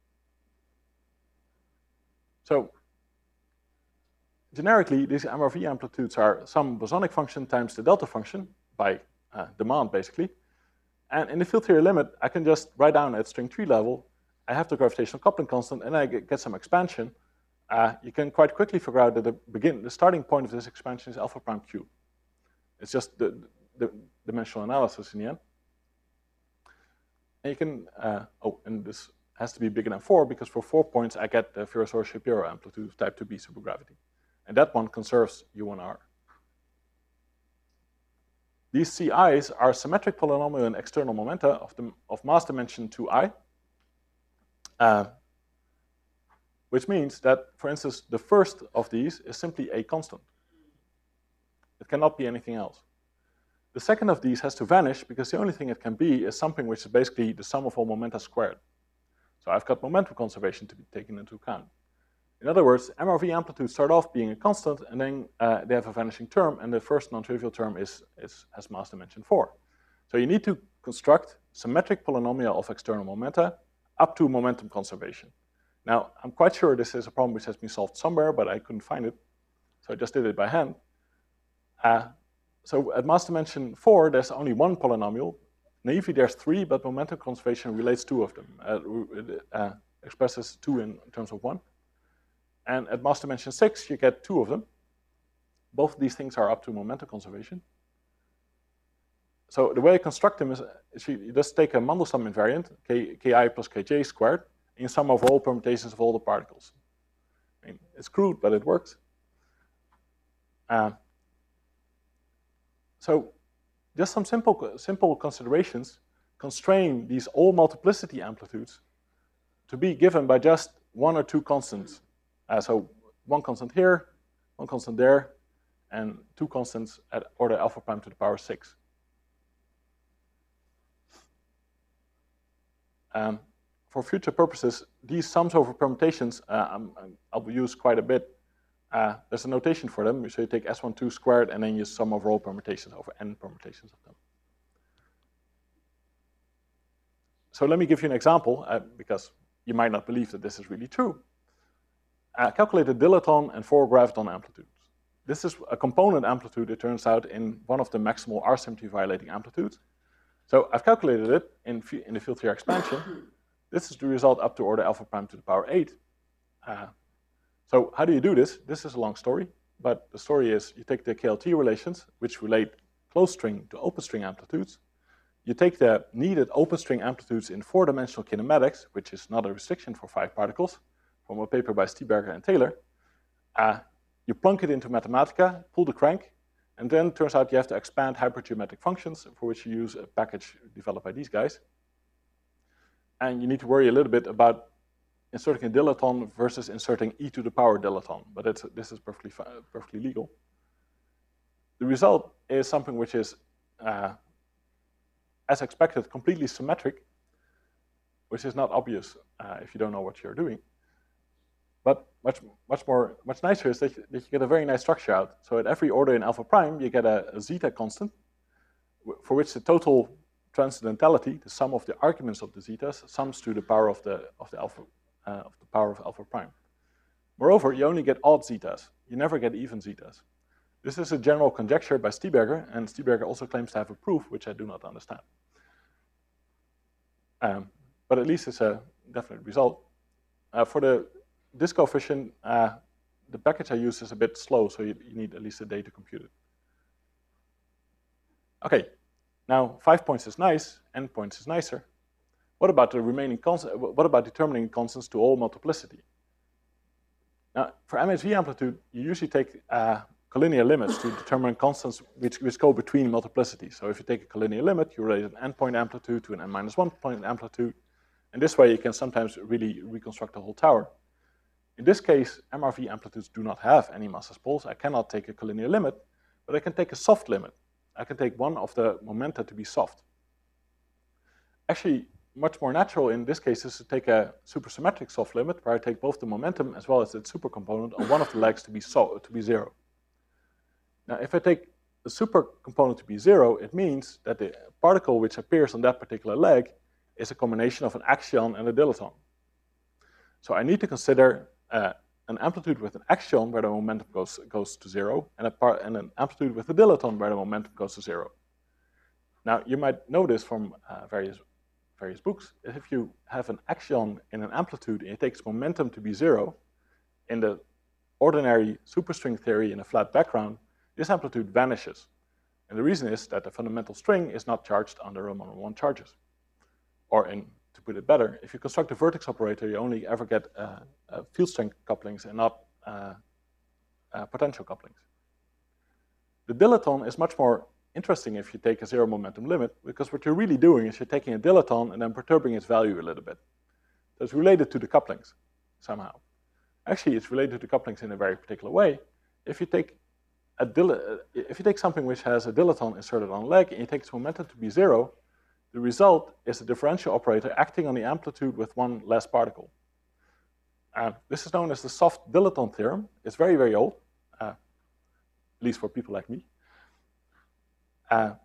So generically, these M R V amplitudes are some bosonic function times the delta function by uh, demand, basically. And in the field theory limit, I can just write down at string three level, I have the gravitational coupling constant, and I get, get some expansion. Uh, you can quite quickly figure out that the begin, the starting point of this expansion is alpha prime q. It's just the, the dimensional analysis in the end. And you can, uh, oh, and this has to be bigger than four, because for four points, I get the Virasoro-Shapiro amplitude of type two b supergravity. And that one conserves U N R. These C Is are symmetric polynomial in external momenta of, the, of mass dimension two i, uh, which means that, for instance, the first of these is simply a constant. It cannot be anything else. The second of these has to vanish because the only thing it can be is something which is basically the sum of all momenta squared. So I've got momentum conservation to be taken into account. In other words, M R V amplitudes start off being a constant, and then uh, they have a vanishing term, and the first non-trivial term is, is, has mass dimension four. So you need to construct symmetric polynomial of external momenta up to momentum conservation. Now, I'm quite sure this is a problem which has been solved somewhere, but I couldn't find it, so I just did it by hand. Uh, so at mass dimension four, there's only one polynomial. Naively, there's three, but momentum conservation relates two of them. Uh, it, uh, expresses two in terms of one. And at mass dimension six, you get two of them. Both of these things are up to momentum conservation. So the way I construct them is, is you just take a Mandelstam invariant, k, ki plus kj squared, and you sum over all permutations of all the particles. I mean, it's crude, but it works. Uh, so just some simple, simple considerations constrain these all multiplicity amplitudes to be given by just one or two constants. Uh, so one constant here, one constant there, and two constants at order alpha prime to the power six. Um, for future purposes, these sums over permutations uh, I'm, I'll use quite a bit. Uh, there's a notation for them. So you take S twelve squared, and then you sum over all permutations over n permutations of them. So let me give you an example, uh, because you might not believe that this is really true. uh, calculate the dilaton and four graviton amplitudes. This is a component amplitude, it turns out, in one of the maximal R symmetry violating amplitudes. So I've calculated it in, in the field theory expansion. This is the result up to order alpha prime to the power eight. Uh, so how do you do this? This is a long story, but the story is you take the K L T relations, which relate closed string to open string amplitudes. You take the needed open string amplitudes in four-dimensional kinematics, which is not a restriction for five particles, from a paper by Stieberger and Taylor. Uh, you plunk it into Mathematica, pull the crank, and then it turns out you have to expand hypergeometric functions, for which you use a package developed by these guys. And you need to worry a little bit about inserting a dilaton versus inserting e to the power dilaton, but it's, this is perfectly, perfectly legal. The result is something which is, uh, as expected, completely symmetric, which is not obvious uh, if you don't know what you're doing. But much, much more, much nicer is that you, that you get a very nice structure out. So at every order in alpha prime, you get a, a zeta constant, for which the total transcendentality, the sum of the arguments of the zetas, sums to the power of the of the alpha uh, of the power of alpha prime. Moreover, you only get odd zetas. You never get even zetas. This is a general conjecture by Stieberger, and Stieberger also claims to have a proof, which I do not understand. Um, but at least it's a definite result. Uh, for the this coefficient, uh, the package I use is a bit slow, so you, you need at least a day to compute it. Okay, now five points is nice, n points is nicer. What about the remaining constant? What about determining constants to all multiplicity? Now, for M H V amplitude, you usually take uh, collinear limits to determine constants which, which go between multiplicities. So if you take a collinear limit, you relate an n-point amplitude to an n minus one point amplitude, and this way you can sometimes really reconstruct the whole tower. In this case, M R V amplitudes do not have any massless poles. I cannot take a collinear limit, but I can take a soft limit. I can take one of the momenta to be soft. Actually, much more natural in this case is to take a supersymmetric soft limit, where I take both the momentum as well as the supercomponent on one of the legs to be, so, to be zero. Now, if I take the supercomponent to be zero, it means that the particle which appears on that particular leg is a combination of an axion and a dilaton. So I need to consider uh, an amplitude with an axion where the momentum goes, goes to zero, and, a part, and an amplitude with a dilaton where the momentum goes to zero. Now, you might know this from uh, various, various books. If you have an axion in an amplitude and it takes momentum to be zero, in the ordinary superstring theory in a flat background, this amplitude vanishes. And the reason is that the fundamental string is not charged under Riemann one charges. Or in to put it better, if you construct a vertex operator, you only ever get uh, uh, field strength couplings and not uh, uh, potential couplings. The dilaton is much more interesting if you take a zero momentum limit, because what you're really doing is you're taking a dilaton and then perturbing its value a little bit. So it's related to the couplings somehow. Actually, it's related to couplings in a very particular way. If you take a dil if you take something which has a dilaton inserted on a leg and you take its momentum to be zero, the result is a differential operator acting on the amplitude with one less particle. Uh, this is known as the soft dilaton theorem. It's very, very old, uh, at least for people like me. Uh,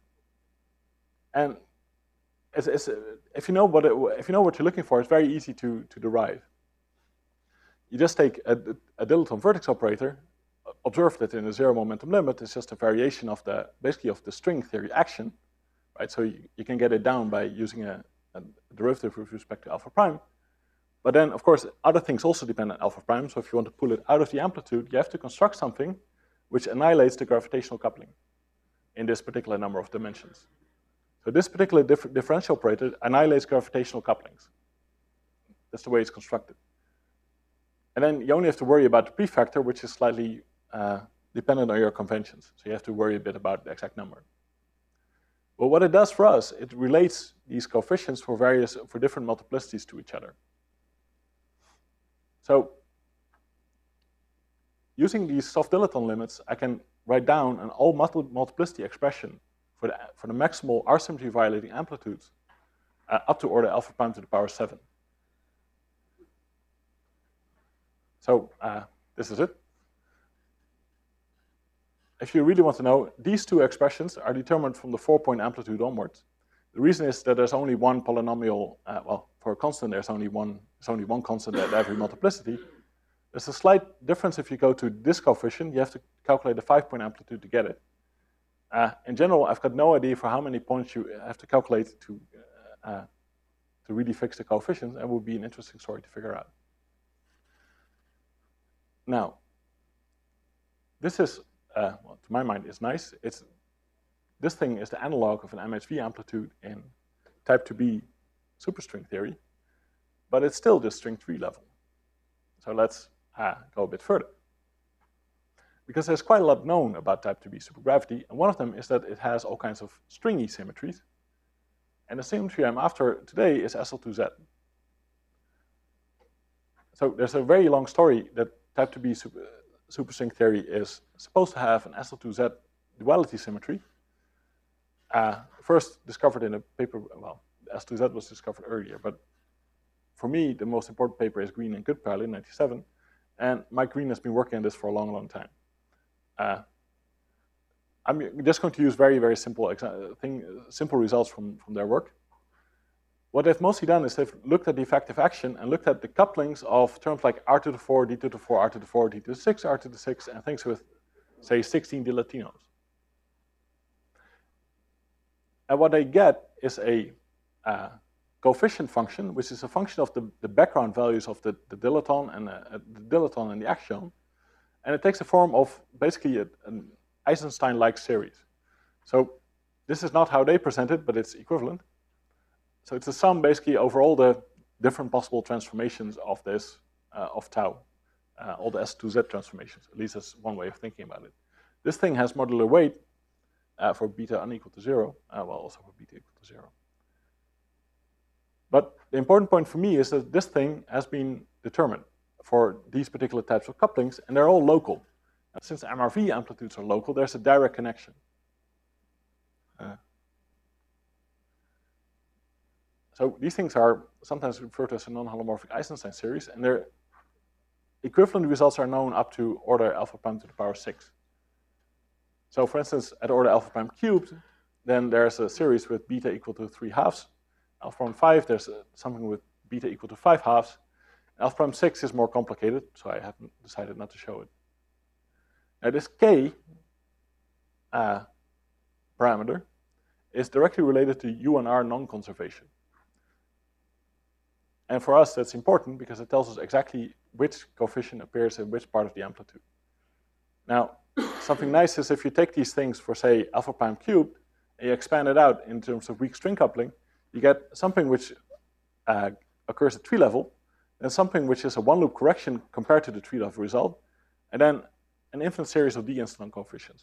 and it's, it's, if you know what it, if you know what you're looking for, it's very easy to to derive. You just take a, a dilaton vertex operator, observe that in a zero momentum limit, it's just a variation of the basically of the string theory action. Right, so you, you can get it down by using a, a derivative with respect to alpha prime. But then, of course, other things also depend on alpha prime. So if you want to pull it out of the amplitude, you have to construct something which annihilates the gravitational coupling in this particular number of dimensions. So this particular dif differential operator annihilates gravitational couplings. That's the way it's constructed. And then you only have to worry about the prefactor, which is slightly uh, dependent on your conventions. So you have to worry a bit about the exact number. Well, what it does for us, it relates these coefficients for various, for different multiplicities to each other. So, using these soft dilaton limits, I can write down an all multi multiplicity expression for the, for the maximal R symmetry violating amplitudes uh, up to order alpha prime to the power seven. So, uh, this is it. If you really want to know, these two expressions are determined from the four-point amplitude onwards. The reason is that there's only one polynomial, uh, well, for a constant, there's only one, there's only one constant at every multiplicity. There's a slight difference if you go to this coefficient. You have to calculate the five-point amplitude to get it. Uh, in general, I've got no idea for how many points you have to calculate to, uh, to really fix the coefficients. That would be an interesting story to figure out. Now, this is, uh, well, to my mind, is nice. It's, this thing is the analog of an M H V amplitude in type two B superstring theory, but it's still just string three level. So let's uh, go a bit further. Because there's quite a lot known about type two B supergravity, and one of them is that it has all kinds of stringy symmetries. And the symmetry I'm after today is S L two Z. So there's a very long story that type two B super, superstring theory is supposed to have an S L two Z duality symmetry. Uh, first discovered in a paper, well, S L two Z was discovered earlier, but for me, the most important paper is Green and Goodperle in ninety-seven, and Mike Green has been working on this for a long, long time. Uh, I'm just going to use very, very simple thing, simple results from, from their work. What they've mostly done is they've looked at the effective action and looked at the couplings of terms like R to the four, D to the four, R to the four, D to the six, R to the six, and things with, say, sixteen de Latinos. And what they get is a uh, coefficient function, which is a function of the, the background values of the, the dilaton and uh, the dilaton and the axion. And it takes the form of basically a, an Eisenstein-like series. So this is not how they present it, but it's equivalent. So it's a sum basically over all the different possible transformations of this, uh, of tau, uh, all the S two Z transformations. At least that's one way of thinking about it. This thing has modular weight uh, for beta unequal to zero, uh, well, also for beta equal to zero. But the important point for me is that this thing has been determined for these particular types of couplings, and they're all local. And since M R V amplitudes are local, there's a direct connection. Uh, so these things are sometimes referred to as a non-holomorphic Eisenstein series, and their equivalent results are known up to order alpha prime to the power six. So for instance, at order alpha prime cubed, then there's a series with beta equal to three halves. Alpha prime five, there's a, something with beta equal to five halves. Alpha prime six is more complicated, so I haven't decided not to show it. Now this K uh, parameter is directly related to U and R non-conservation. And for us, that's important because it tells us exactly which coefficient appears in which part of the amplitude. Now, something nice is if you take these things for, say, alpha prime cubed, and you expand it out in terms of weak string coupling, you get something which uh, occurs at tree level, and something which is a one-loop correction compared to the tree level result, and then an infinite series of D-instanton coefficients.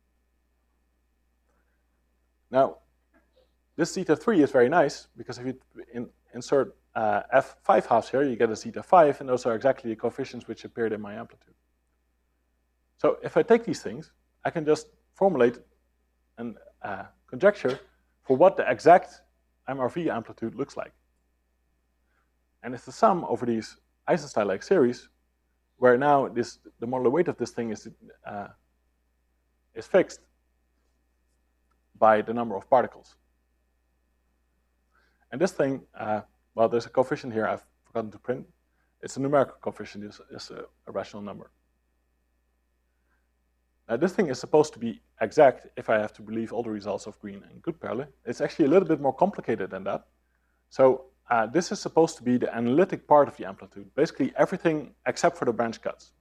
Now, this zeta three is very nice, because if you in, insert uh, F five halves here, you get a zeta five, and those are exactly the coefficients which appeared in my amplitude. So if I take these things, I can just formulate a uh, conjecture for what the exact M R V amplitude looks like. And it's the sum over these Eisenstein-like series, where now this, the modular weight of this thing is, uh, is fixed by the number of particles. And this thing, uh, well, there's a coefficient here I've forgotten to print. It's a numerical coefficient, it's, it's a, a rational number. Now this thing is supposed to be exact if I have to believe all the results of Green and Goodperle. It's actually a little bit more complicated than that. So uh, this is supposed to be the analytic part of the amplitude, basically everything except for the branch cuts.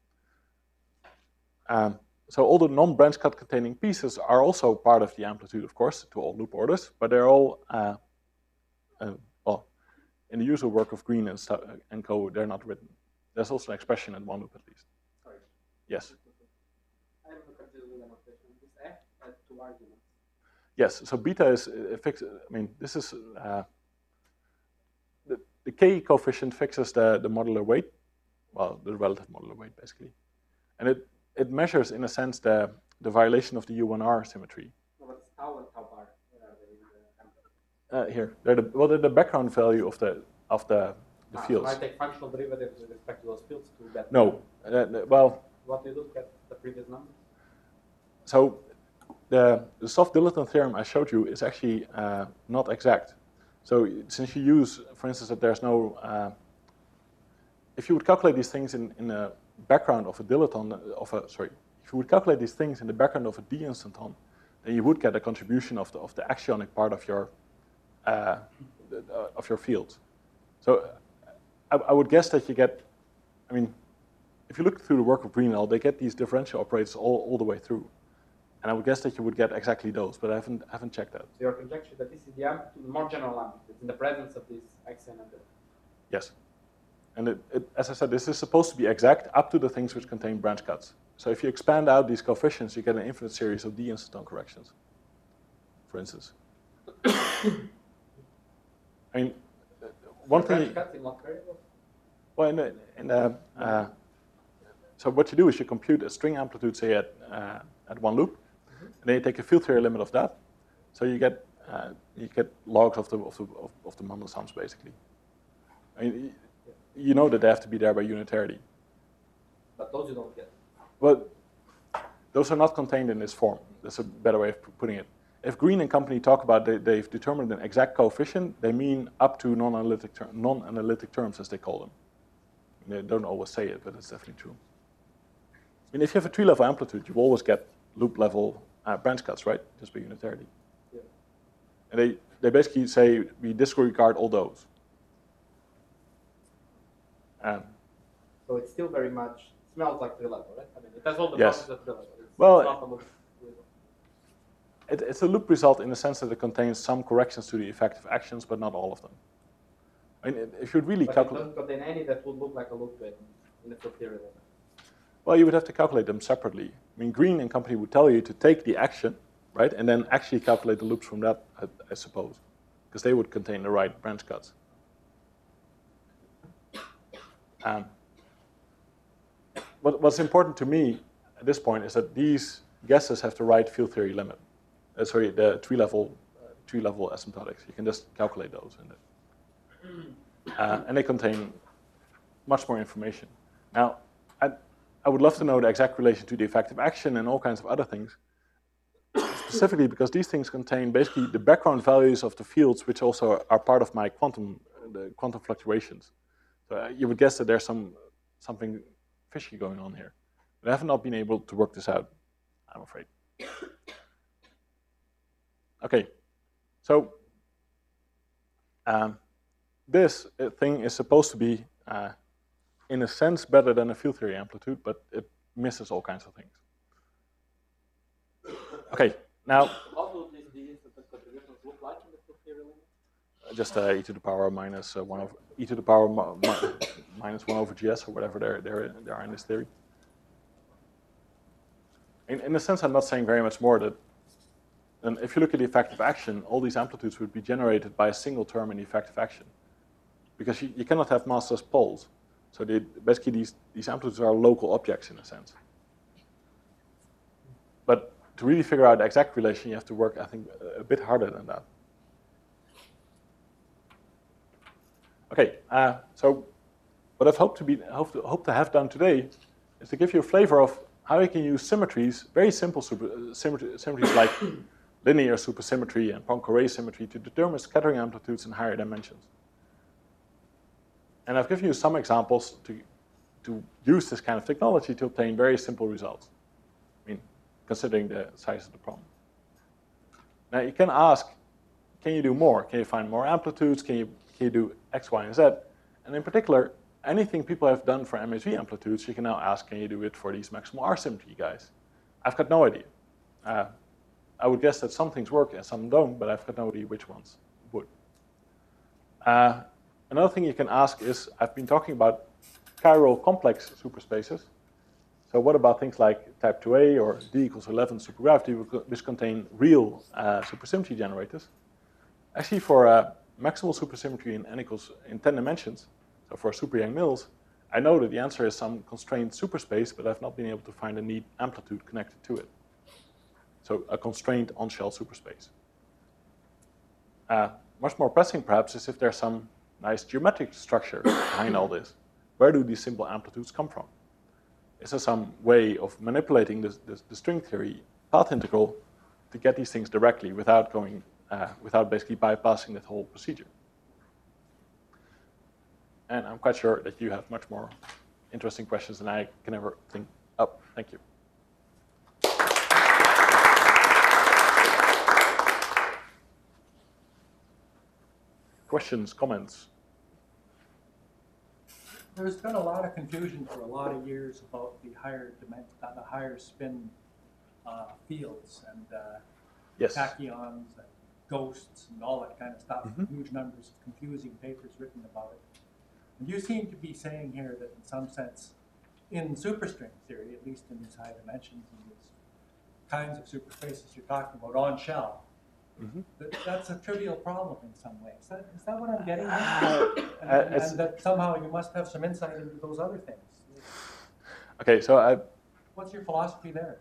Um, so all the non-branch cut containing pieces are also part of the amplitude, of course, to all loop orders, but they're all, uh, uh, well, in the usual work of Green and, and co, they're not written. There's also an expression in one loop at least. Sorry. Yes? I have a confused with annotation. This F has two arguments. Yes, so beta is uh, fixed. I mean, this is uh, the, the K coefficient fixes the, the modular weight, well, the relative modular weight basically, and it it measures in a sense the the violation of the U and R symmetry. No, but it's tau and tau bar. Where are they in the amplitude? Uh, here, they're the well, they're the background value of the of the the ah, fields. So I take functional derivatives with respect to those fields to get. No, uh, well. What do you look at the previous numbers? So the, the soft dilaton theorem I showed you is actually uh, not exact. So since you use, for instance, that there's no, uh, if you would calculate these things in, in a background of a dilaton, of a, sorry, if you would calculate these things in the background of a d instanton, then you would get a contribution of the, of the axionic part of your, uh, the, uh, of your fields. So I, I would guess that you get, I mean, if you look through the work of Greenell, they get these differential operators all, all the way through. And I would guess that you would get exactly those, but I haven't, haven't checked that. So your conjecture that this is the amplitude, the more general amplitude, in the presence of this axion and the... Yes. And it, it, as I said, this is supposed to be exact up to the things which contain branch cuts. So if you expand out these coefficients, you get an infinite series of d instanton corrections, for instance. I mean, one thing... Branch cuts in what variables? Well, in the, in the, uh, so what you do is you compute a string amplitude, say, at, uh, at one loop, mm-hmm. and then you take a field theory limit of that. So you get, uh, you get logs of the, of the, of, of the Mendel sums, basically. I mean, you know that they have to be there by unitarity. But those you don't get. Well, those are not contained in this form. That's a better way of putting it. If Green and company talk about they, they've determined an exact coefficient, they mean up to non-analytic ter non-analytic terms, as they call them. They don't always say it, but it's definitely true. I mean, if you have a tree-level amplitude, you always get loop-level uh, branch cuts, right? Just by unitarity. Yeah. And they, they basically say we disregard all those. Um, so it's still very much smells like tree-level, right? I mean, it has all the yes. properties of tree-level. It's well, not a loop. It, it's a loop result in the sense that it contains some corrections to the effective actions, but not all of them. I mean, if you'd really but calculate... it doesn't contain any that would look like a loop in, in the field theory limit. Well, you would have to calculate them separately. I mean, Green and company would tell you to take the action, right, and then actually calculate the loops from that, I, I suppose, because they would contain the right branch cuts. Um, what, what's important to me at this point is that these guesses have the right field theory limit. Uh, sorry, the tree-level uh, tree-level asymptotics. You can just calculate those, in it. Uh, and they contain much more information. Now, I, I would love to know the exact relation to the effective action and all kinds of other things, specifically because these things contain basically the background values of the fields, which also are part of my quantum, the quantum fluctuations. So uh, you would guess that there's some something fishy going on here. But I have not been able to work this out, I'm afraid. Okay, so um, this uh, thing is supposed to be, uh, in a sense, better than a field theory amplitude, but it misses all kinds of things. Okay, now... How do these d instanton contributions look like in the field theory limit? Just uh, e to the power minus uh, one over e to the power minus one over gs or whatever there there there are in this theory. In in a sense, I'm not saying very much more. That, and if you look at the effective action, all these amplitudes would be generated by a single term in the effective action, because you, you cannot have massless poles. So they, basically, these these amplitudes are local objects in a sense. But to really figure out the exact relation, you have to work, I think, a bit harder than that. Okay, uh, so what I've hoped to be hope to, hope to have done today is to give you a flavor of how you can use symmetries, very simple super, uh, symmetry, symmetries like linear supersymmetry and Poincare symmetry, to determine scattering amplitudes in higher dimensions. And I've given you some examples to to use this kind of technology to obtain very simple results. I mean, considering the size of the problem. Now you can ask, can you do more? Can you find more amplitudes? Can you Can you do X, Y, and Z? And in particular, anything people have done for M H V amplitudes, you can now ask, can you do it for these maximal R symmetry guys? I've got no idea. Uh, I would guess that some things work and some don't, but I've got no idea which ones would. Uh, another thing you can ask is, I've been talking about chiral complex superspaces. So what about things like type two A or D equals eleven supergravity, which contain real uh, supersymmetry generators? Actually, for uh, maximal supersymmetry in n equals in ten dimensions, so for super-Yang-Mills, I know that the answer is some constrained superspace, but I've not been able to find a neat amplitude connected to it. So a constrained on-shell superspace. Uh, much more pressing, perhaps, is if there's some nice geometric structure behind all this. Where do these simple amplitudes come from? Is there some way of manipulating this, this, the string theory path integral to get these things directly without going Uh, without basically bypassing that whole procedure? And I'm quite sure that you have much more interesting questions than I can ever think up. Thank you. Questions, comments? There's been a lot of confusion for a lot of years about the higher dimension, the higher spin uh, fields and uh, Yes. tachyons and ghosts and all that kind of stuff. Mm-hmm. Huge numbers of confusing papers written about it. And you seem to be saying here that in some sense, in superstring theory, at least in these high dimensions and these kinds of superspaces you're talking about on shell, Mm-hmm. that that's a trivial problem in some way. Is that, is that what I'm getting at? Uh, and, uh, and that somehow you must have some insight into those other things. Okay, so I. What's your philosophy there?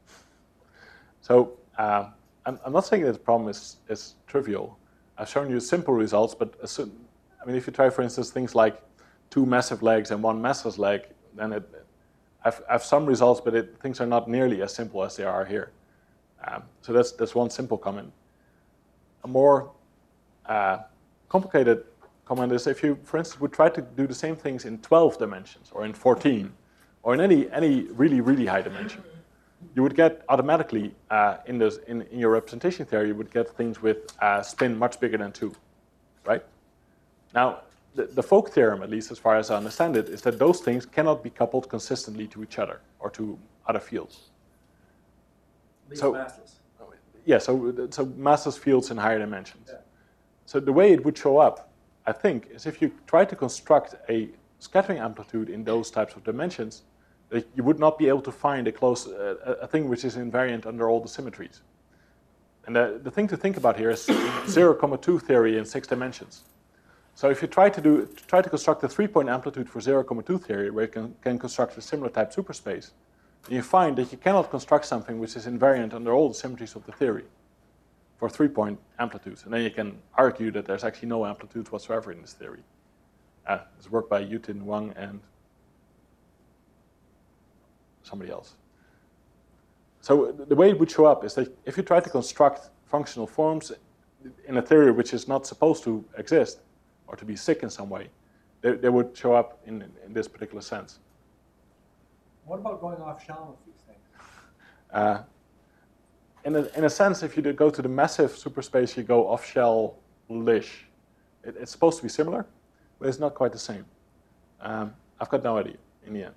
So uh, I'm, I'm not saying that the problem is, is trivial. I've shown you simple results, but a certain, I mean, if you try, for instance, things like two massive legs and one massless leg, then it, I've, I've some results, but it, things are not nearly as simple as they are here. Um, so that's that's one simple comment. A more uh, complicated comment is if you, for instance, would try to do the same things in twelve dimensions or in fourteen or in any any really really high dimension, you would get automatically uh, in this in, in your representation theory you would get things with uh, spin much bigger than two, right? Now the, the Folk theorem, at least as far as I understand it, is that those things cannot be coupled consistently to each other or to other fields. At least So- massless. Yeah, so so massless fields in higher dimensions. Yeah. So the way it would show up, I think, is if you try to construct a scattering amplitude in those types of dimensions, that you would not be able to find a close uh, a thing which is invariant under all the symmetries. And the, the thing to think about here is zero comma two theory in six dimensions. So if you try to do try to construct a three-point amplitude for zero comma two theory, where you can, can construct a similar type superspace, then you find that you cannot construct something which is invariant under all the symmetries of the theory for three-point amplitudes. And then you can argue that there's actually no amplitudes whatsoever in this theory. Uh, it's work by Yutin Wang and somebody else. So the way it would show up is that if you try to construct functional forms in a theory which is not supposed to exist or to be sick in some way, they, they would show up in, in this particular sense. What about going off shell with these things? Uh, in, a, in a sense, if you do go to the massive superspace, you go off-shell-ish. It, it's supposed to be similar, but it's not quite the same. Um, I've got no idea in the end.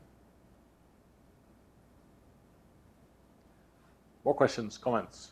More questions, comments?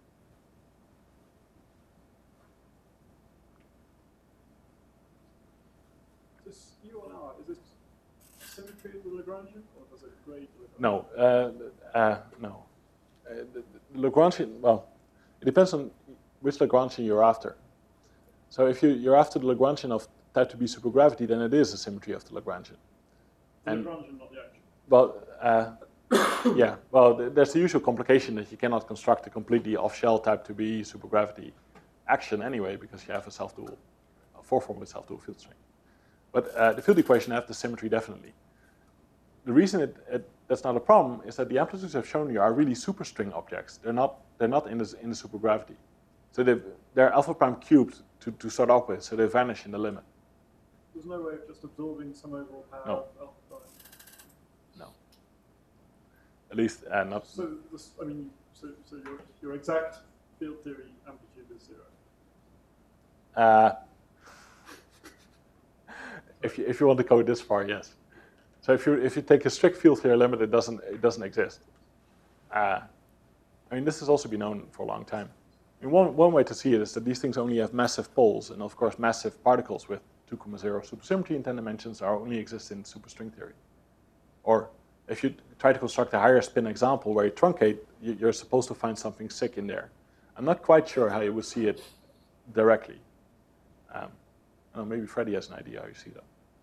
This U N R, is this symmetry of the Lagrangian, or does it grade the Lagrangian? No, uh, uh, no. Uh, the, the Lagrangian, well, it depends on which Lagrangian you're after. So if you, you're after the Lagrangian of type two B supergravity, then it is a symmetry of the Lagrangian. The And- Lagrangian, not the action. Well, uh, yeah, well, th- there's the usual complication that you cannot construct a completely off-shell type two B supergravity action anyway, because you have a self-dual, a four-form with self-dual field string. But uh, the field equation has the symmetry definitely. The reason it, it, that's not a problem is that the amplitudes I've shown you are really superstring objects. They're not, they're not in, this, in the supergravity. So they've, they're alpha prime cubed to, to start off with, so they vanish in the limit. There's no way of just absorbing some overall power No. of alpha prime. No. At least uh, not. So, this, I mean, so, so your, your exact field theory amplitude is zero. Uh, if you if you want to go this far, yes. So if you if you take a strict field theory limit, it doesn't it doesn't exist. Uh, I mean, this has also been known for a long time. I mean, one one way to see it is that these things only have massive poles, and of course, massive particles with two comma zero supersymmetry in ten dimensions are only exist in superstring theory. Or if you try to construct a higher spin example where you truncate, you- you're supposed to find something sick in there. I'm not quite sure how you would see it directly. Um, I don't know, maybe Freddie has an idea how you see that.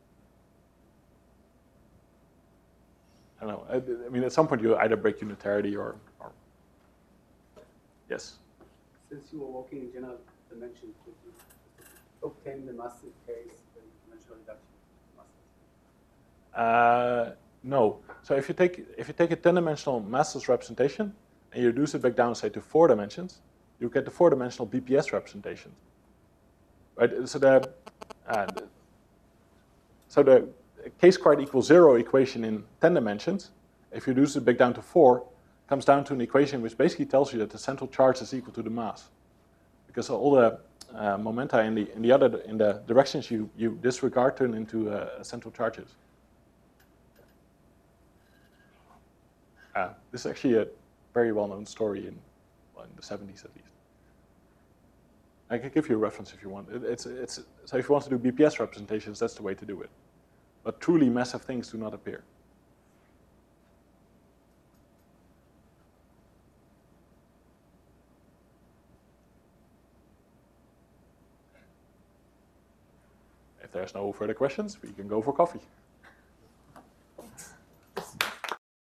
I don't know. I, I mean, at some point you either break unitarity or, or yes. Since you were working in general dimension, could you obtain the massive case, the dimensional reduction masses? Uh, no. So if you take if you take a ten-dimensional massless representation and you reduce it back down, say, to four dimensions, you get the four-dimensional B P S representation. Right. So the, uh, the so the k-squared equals zero equation in ten dimensions, if you reduce it back down to four, comes down to an equation which basically tells you that the central charge is equal to the mass. Because all the uh, momenta in the in the other in the directions you, you disregard turn into uh, central charges. Uh, this is actually a very well-known story in, well, in the seventies at least. I can give you a reference if you want. It, it's, it's, so if you want to do B P S representations, that's the way to do it. But truly massive things do not appear. If there's no further questions, we can go for coffee.